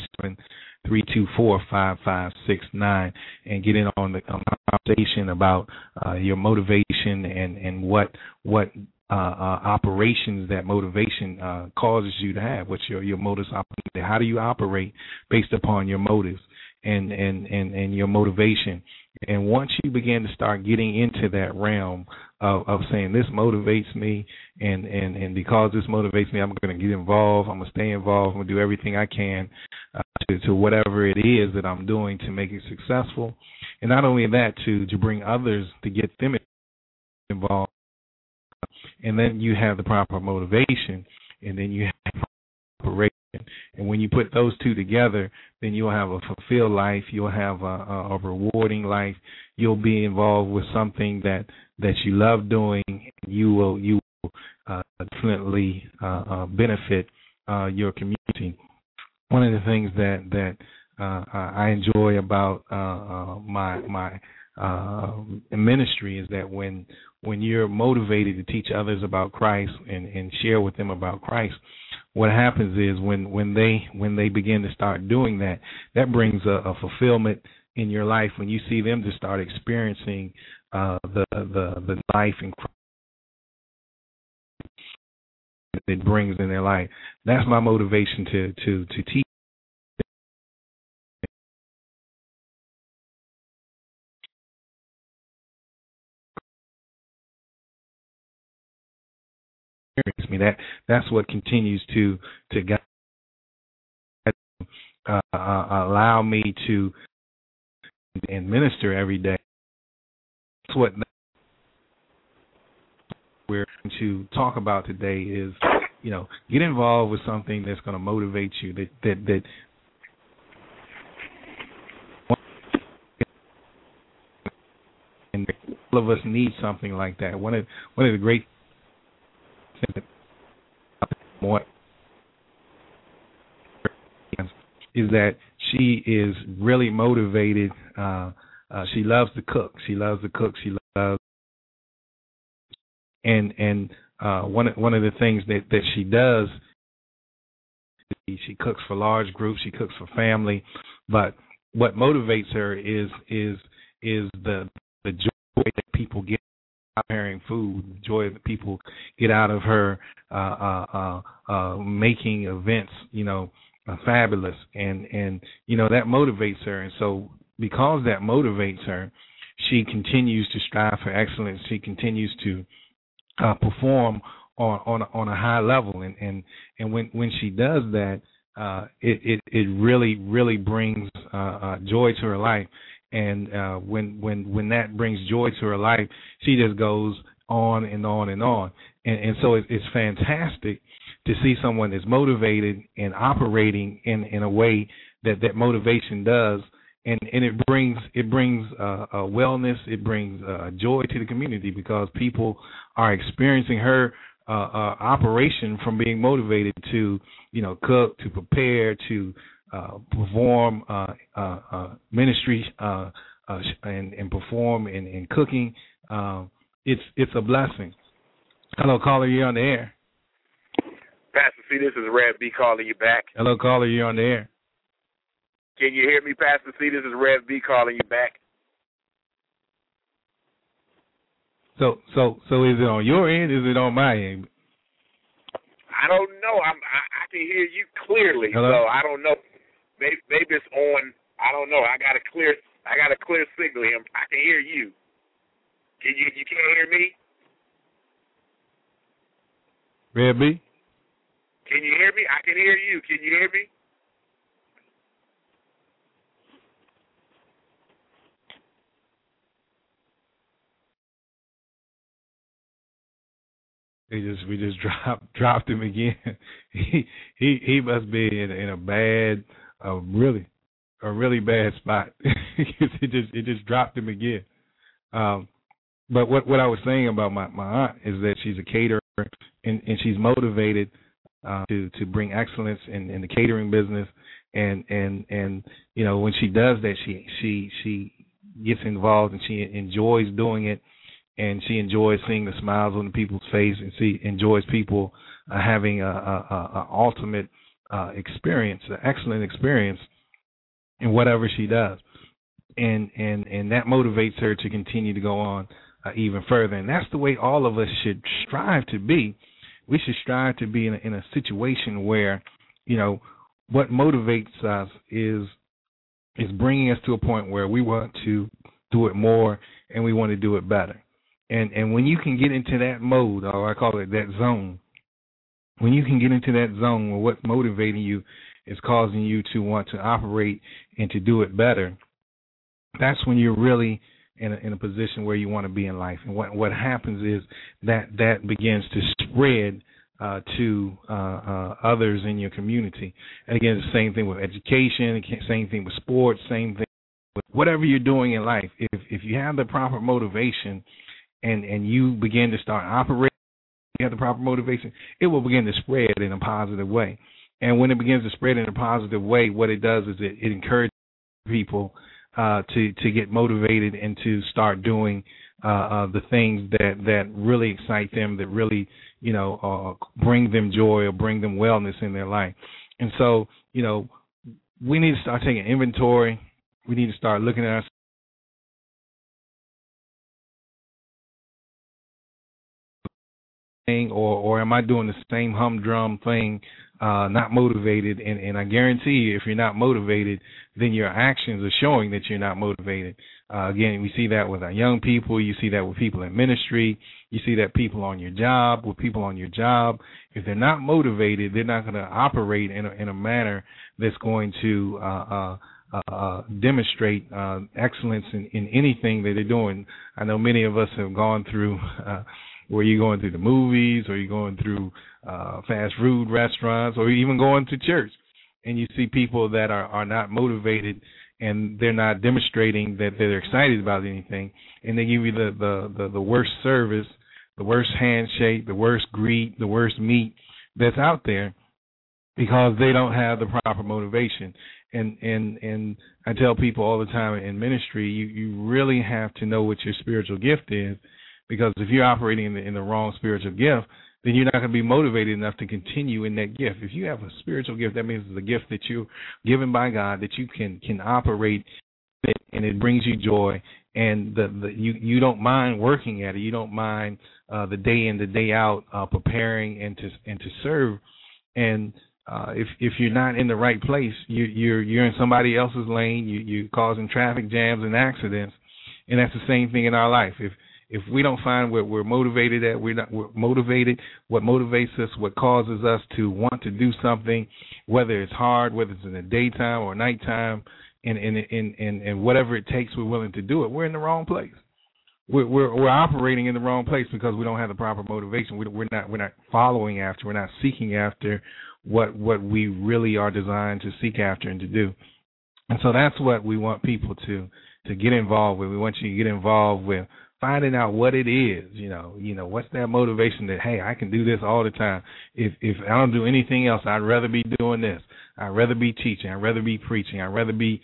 347-324-5569, and get in on the conversation about your motivation and what operations that motivation causes you to have. What's your modus operandi? How do you operate based upon your motives and your motivation? And once you begin to start getting into that realm of saying this motivates me, and because this motivates me, I'm going to get involved. I'm going to stay involved. I'm going to do everything I can to whatever it is that I'm doing to make it successful. And not only that, to bring others to get them involved. And then you have the proper motivation, and then you have operation. And when you put those two together, then you'll have a fulfilled life. You'll have a rewarding life. You'll be involved with something that you love doing. You will definitely benefit your community. One of the things that I enjoy about my ministry is that when you're motivated to teach others about Christ and share with them about Christ, what happens is when they begin to start doing that, that brings a fulfillment in your life when you see them to start experiencing the life in Christ that it brings in their life. That's my motivation to teach. Me that's what continues to guide, allow me to and minister every day. That's what we're going to talk about today is, get involved with something that's going to motivate you. That and all of us need something like that. One of the great is that she is really motivated. She loves to cook. She loves and one of the things that she does, she cooks for large groups. She cooks for family, but what motivates her is the joy that people get preparing food, the joy that people get out of her making events, fabulous, and that motivates her. And so because that motivates her, she continues to strive for excellence. She continues to perform on a high level, and when she does that, it really brings joy to her life. And when that brings joy to her life, she just goes on and on and on. And so it's fantastic to see someone that's motivated and operating in a way that motivation does. And it brings wellness. It brings joy to the community because people are experiencing her operation from being motivated to cook, to prepare, to perform ministry and perform in cooking. It's a blessing. Hello, caller, you're on the air. Pastor C, this is Rev B calling you back. Hello, caller, you're on the air. Can you hear me, Pastor C? This is Rev B calling you back. So is it on your end? Is it on my end? I don't know. I can hear you clearly. Hello? So I don't know. Maybe it's on I don't know. I got a clear signal here. I can hear you. You can't hear me? Red B? Can you hear me? I can hear you. Can you hear me? We just dropped him again. He must be in a bad, really bad spot. it just dropped him again. But what I was saying about my aunt is that she's a caterer and she's motivated to bring excellence in the catering business, and you know, when she does that, she gets involved and she enjoys doing it, and she enjoys seeing the smiles on the people's face, and she enjoys people having a ultimate experience, an excellent experience in whatever she does, and that motivates her to continue to go on even further. And that's the way all of us should strive to be. We should strive to be in a situation where, you know, what motivates us is bringing us to a point where we want to do it more and we want to do it better. And when you can get into that mode, or I call it that zone, when you can get into that zone where what's motivating you is causing you to want to operate and to do it better, that's when you're really in a position where you want to be in life. And what happens is that begins to spread to others in your community. And again, it's the same thing with education, same thing with sports, same thing with whatever you're doing in life. If you have the proper motivation and you begin to start operating, you have the proper motivation, it will begin to spread in a positive way. And when it begins to spread in a positive way, what it does is it encourages people to get motivated and to start doing the things that really excite them, that really, you know, bring them joy or bring them wellness in their life. And so, you know, we need to start taking inventory. We need to start looking at ourselves. Or am I doing the same humdrum thing, not motivated? And I guarantee you, if you're not motivated, then your actions are showing that you're not motivated. Again, we see that with our young people. You see that with people in ministry. You see that people on your job, with people on your job. If they're not motivated, they're not going to operate in a manner that's going to demonstrate excellence in anything that they're doing. I know many of us have gone through where you're going through the movies, or you're going through fast food restaurants, or even going to church, and you see people that are not motivated and they're not demonstrating that they're excited about anything, and they give you the worst service, the worst handshake, the worst greet, the worst meet that's out there, because they don't have the proper motivation. And I tell people all the time in ministry, you really have to know what your spiritual gift is. Because if you're operating in the wrong spiritual gift, then you're not going to be motivated enough to continue in that gift. If you have a spiritual gift, that means it's a gift that you're given by God, that you can operate it, and it brings you joy. And you don't mind working at it. You don't mind the day in, the day out, preparing and to serve. And if you're not in the right place, you're in somebody else's lane. You're causing traffic jams and accidents. And that's the same thing in our life. If we don't find what we're motivated at, we're motivated. What motivates us, what causes us to want to do something, whether it's hard, whether it's in the daytime or nighttime, and whatever it takes, we're willing to do it. We're in the wrong place. We're operating in the wrong place because we don't have the proper motivation. We're not following after. We're not seeking after what we really are designed to seek after and to do. And so that's what we want people to get involved with. We want you to get involved with finding out what it is, you know, what's that motivation that, hey, I can do this all the time. If I don't do anything else, I'd rather be doing this. I'd rather be teaching. I'd rather be preaching. I'd rather be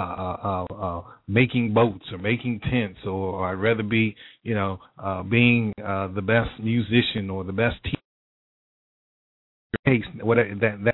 making boats or making tents, or I'd rather be, being the best musician or the best teacher. Whatever that.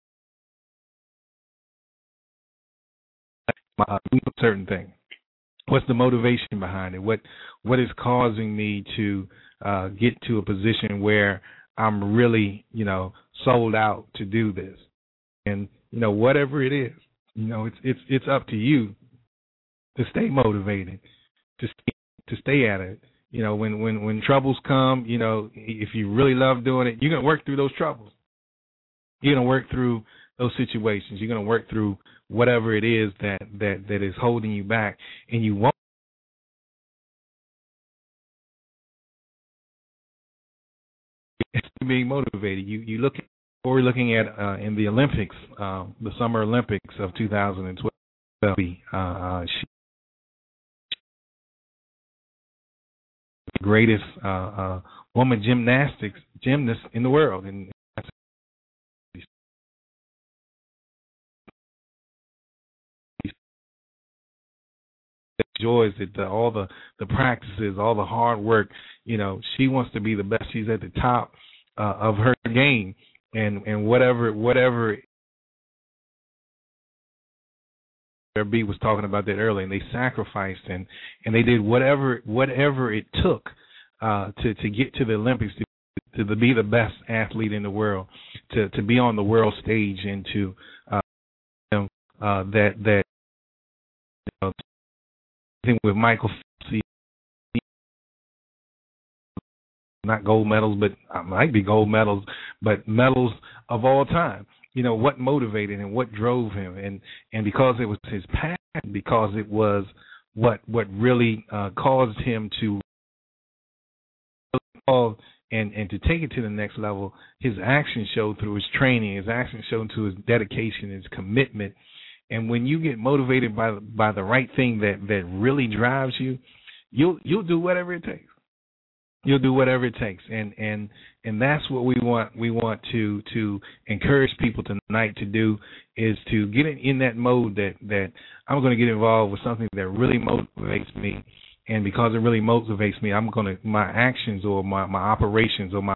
Certain things. what's the motivation behind it? What is causing me to get to a position where I'm really, sold out to do this? And whatever it is, it's up to you to stay motivated, to stay at it. When troubles come, if you really love doing it, you're gonna work through those troubles. You're gonna work through those situations. You're gonna work through whatever it is that is holding you back, and you won't. Being motivated, you look at what we're looking at in the Olympics, the Summer Olympics of 2012. She the greatest woman gymnast in the world, and enjoys it, all the practices, all the hard work. She wants to be the best. She's at the top of her game, and whatever B was talking about that earlier, and they sacrificed and they did whatever it took to get to the Olympics, to be the best athlete in the world, to be on the world stage, and to that thing with Michael Phelps, not gold medals, but might be gold medals, but medals of all time. What motivated and what drove him, and because it was his passion, because it was what really caused him to and to take it to the next level. His actions showed through his training. His actions showed through his dedication, his commitment. And when you get motivated by the right thing that really drives you, you'll do whatever it takes. You'll do whatever it takes, and that's what we want. We want to encourage people tonight to do, is to get in that mode that I'm going to get involved with something that really motivates me, and because it really motivates me, my actions or my operations or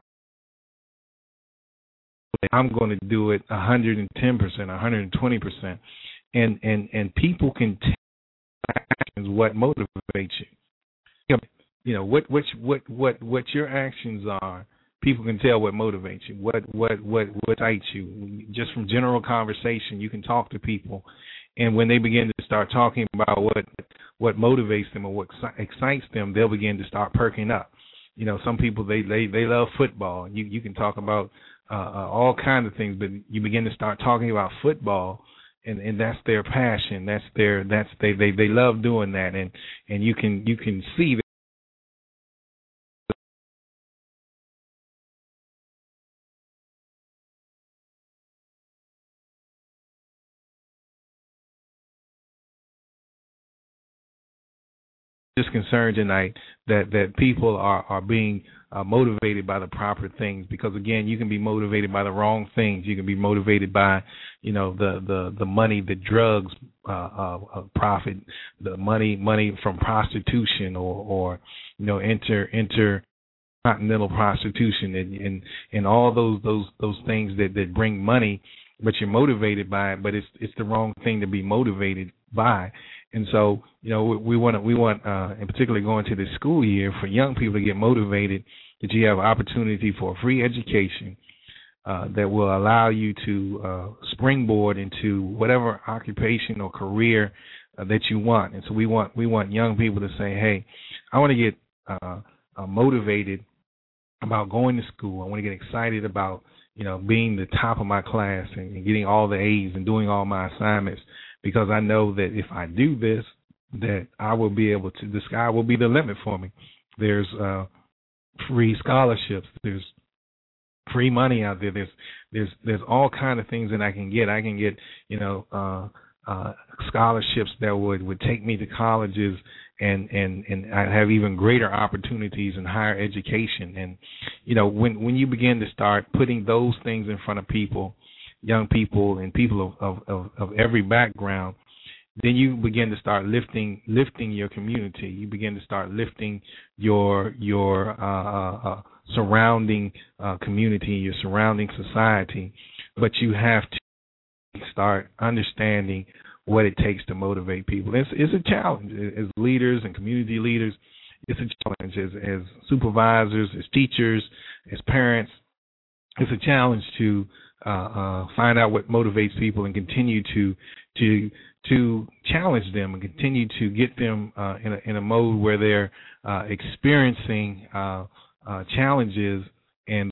I'm going to do it 110%, 120%, and people can tell actions what motivates you. What your actions are, people can tell what motivates you, what excites you. Just from general conversation, you can talk to people, and when they begin to start talking about what motivates them or what excites them, they'll begin to start perking up. Some people they love football. You can talk about all kinds of things, but you begin to start talking about football, and that's their passion. They love doing that, and you can see that. Just concerned tonight that people are being motivated by the proper things, because again, you can be motivated by the wrong things. You can be motivated by the money, the drugs, profit, the money from prostitution, or intercontinental prostitution, and all those things that bring money, but you're motivated by it, but it's the wrong thing to be motivated by. And so, we want, and particularly going to the school year, for young people to get motivated, that you have opportunity for a free education that will allow you to springboard into whatever occupation or career that you want. And so we want young people to say, hey, I want to get motivated about going to school. I want to get excited about being the top of my class and getting all the A's and doing all my assignments, because I know that if I do this, that I will be able to, the sky will be the limit for me. There's free scholarships. There's free money out there. There's all kind of things that I can get. I can get, scholarships that would take me to colleges, and I have even greater opportunities in higher education. And, when you begin to start putting those things in front of people, young people and people of every background, then you begin to start lifting your community. You begin to start lifting your surrounding community, your surrounding society. But you have to start understanding what it takes to motivate people. It's a challenge as leaders and community leaders. It's a challenge as supervisors, as teachers, as parents. It's a challenge to find out what motivates people and continue to challenge them and continue to get them in a mode where they're experiencing challenges and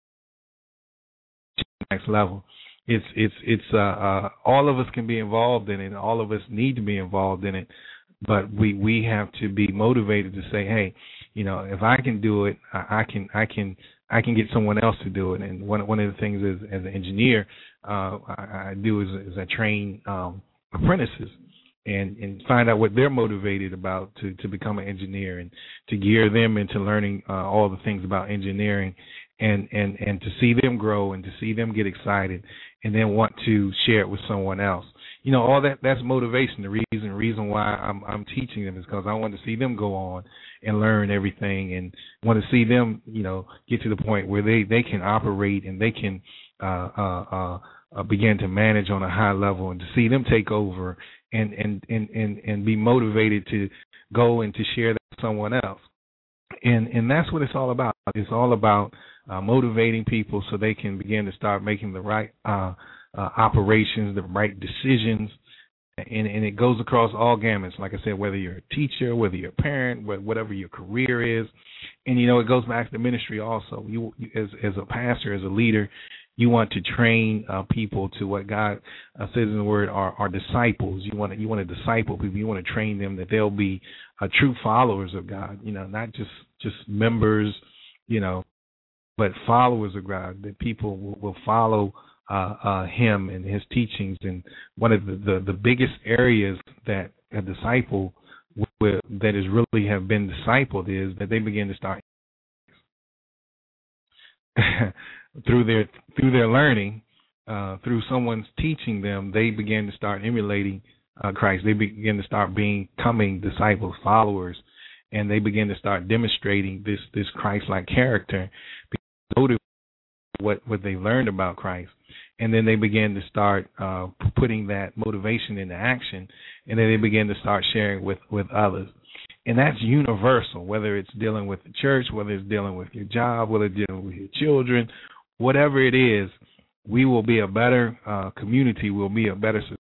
next level. It's all of us can be involved in it. All of us need to be involved in it, but we have to be motivated to say, hey, if I can do it, I can get someone else to do it. And one of the things is, as an engineer, I do is I train apprentices and find out what they're motivated about to become an engineer, and to gear them into learning all the things about engineering, and to see them grow and to see them get excited and then want to share it with someone else. All that's motivation. The reason why I'm teaching them is because I want to see them go on and learn everything, and want to see them, get to the point where they can operate and they can begin to manage on a high level, and to see them take over and be motivated to go and to share that with someone else. And that's what it's all about. It's all about motivating people so they can begin to start making the right operations, the right decisions, and it goes across all gamuts. Like I said, whether you're a teacher, whether you're a parent, whatever your career is, and it goes back to ministry also. You as a pastor, as a leader, you want to train people to what God says in the Word are disciples. You want to disciple people. You want to train them that they'll be true followers of God. Not just members, but followers of God. That people will follow Him and His teachings. And one of the biggest areas that a disciple that is really have been discipled is that they begin to start through their learning, through someone's teaching them, they begin to start emulating Christ. They begin to start becoming disciples, followers, and they begin to start demonstrating this Christ-like character because what they learned about Christ. And then they begin to start putting that motivation into action, and then they begin to start sharing with others. And that's universal, whether it's dealing with the church, whether it's dealing with your job, whether it's dealing with your children, whatever it is, we will be a better community, we'll be a better society.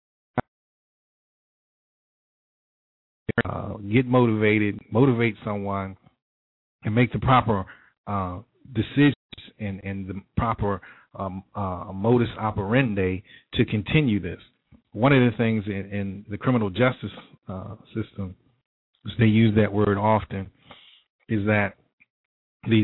Get motivated, motivate someone, and make the proper decisions and the proper modus operandi to continue this. One of the things in the criminal justice system, they use that word often, is that these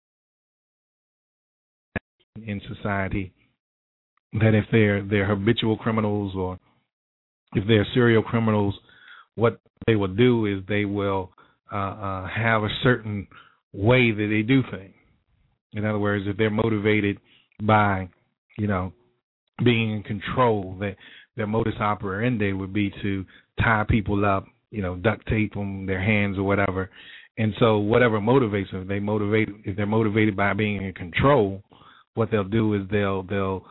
in society, that if they're habitual criminals or if they're serial criminals, what they will do is they will have a certain way that they do things. In other words, if they're motivated by, being in control, that their modus operandi would be to tie people up, duct tape them, their hands or whatever. And so whatever motivates them, if they're motivated by being in control, what they'll do is they'll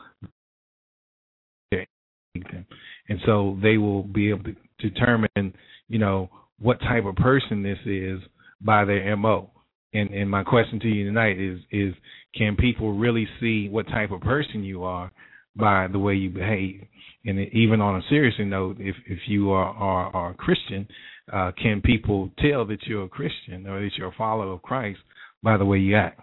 and so they will be able to determine, what type of person this is by their MO. And my question to you tonight is can people really see what type of person you are by the way you behave? And even on a serious note, if you are a Christian, can people tell that you're a Christian or that you're a follower of Christ by the way you act?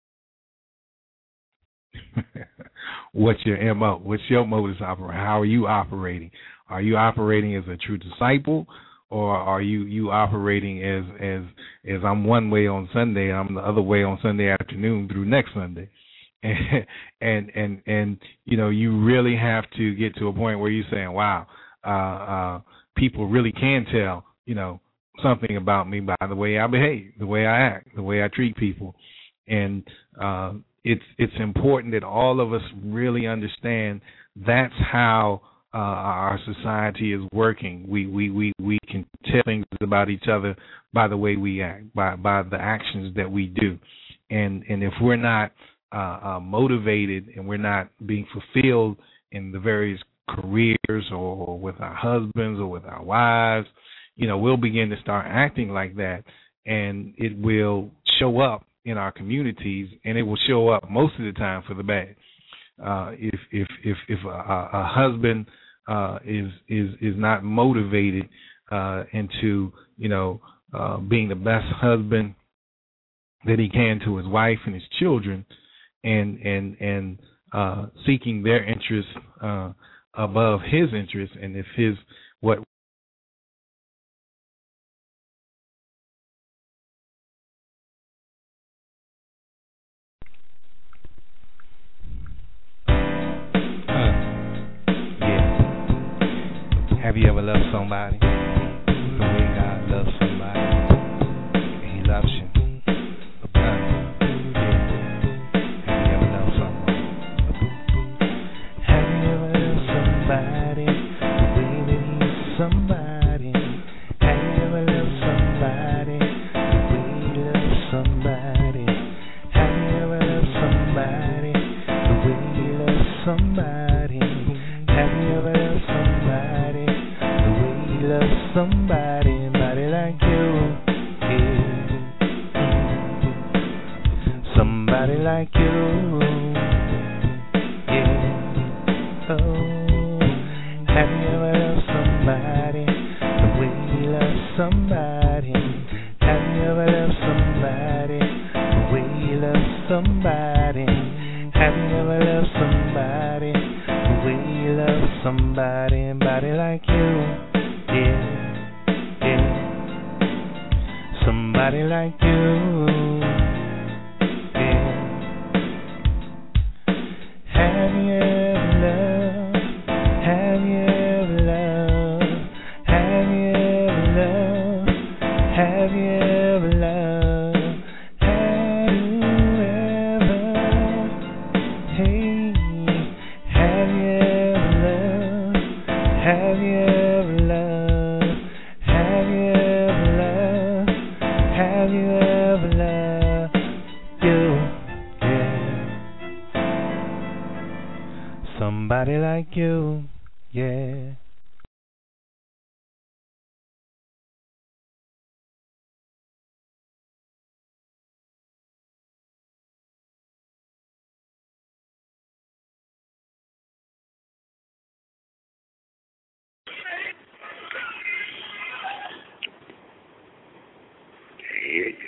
What's your MO? What's your modus operandi? How are you operating? Are you operating as a true disciple, or are you operating as I'm one way on Sunday, I'm the other way on Sunday afternoon through next Sunday? And you really have to get to a point where you're saying, wow, people really can tell, something about me by the way I behave, the way I act, the way I treat people. And it's important that all of us really understand that's how our society is working. We can tell things about each other by the way we act, by the actions that we do. And if we're not motivated and we're not being fulfilled in the various careers or with our husbands or with our wives, we'll begin to start acting like that, and it will show up in our communities, and it will show up most of the time for the bad. If a husband is not motivated into being the best husband that he can to his wife and his children, and seeking their interests above his interests, and if his what have you ever loved somebody the way God loves somebody, and He loves you? Somebody like you, yeah. Here you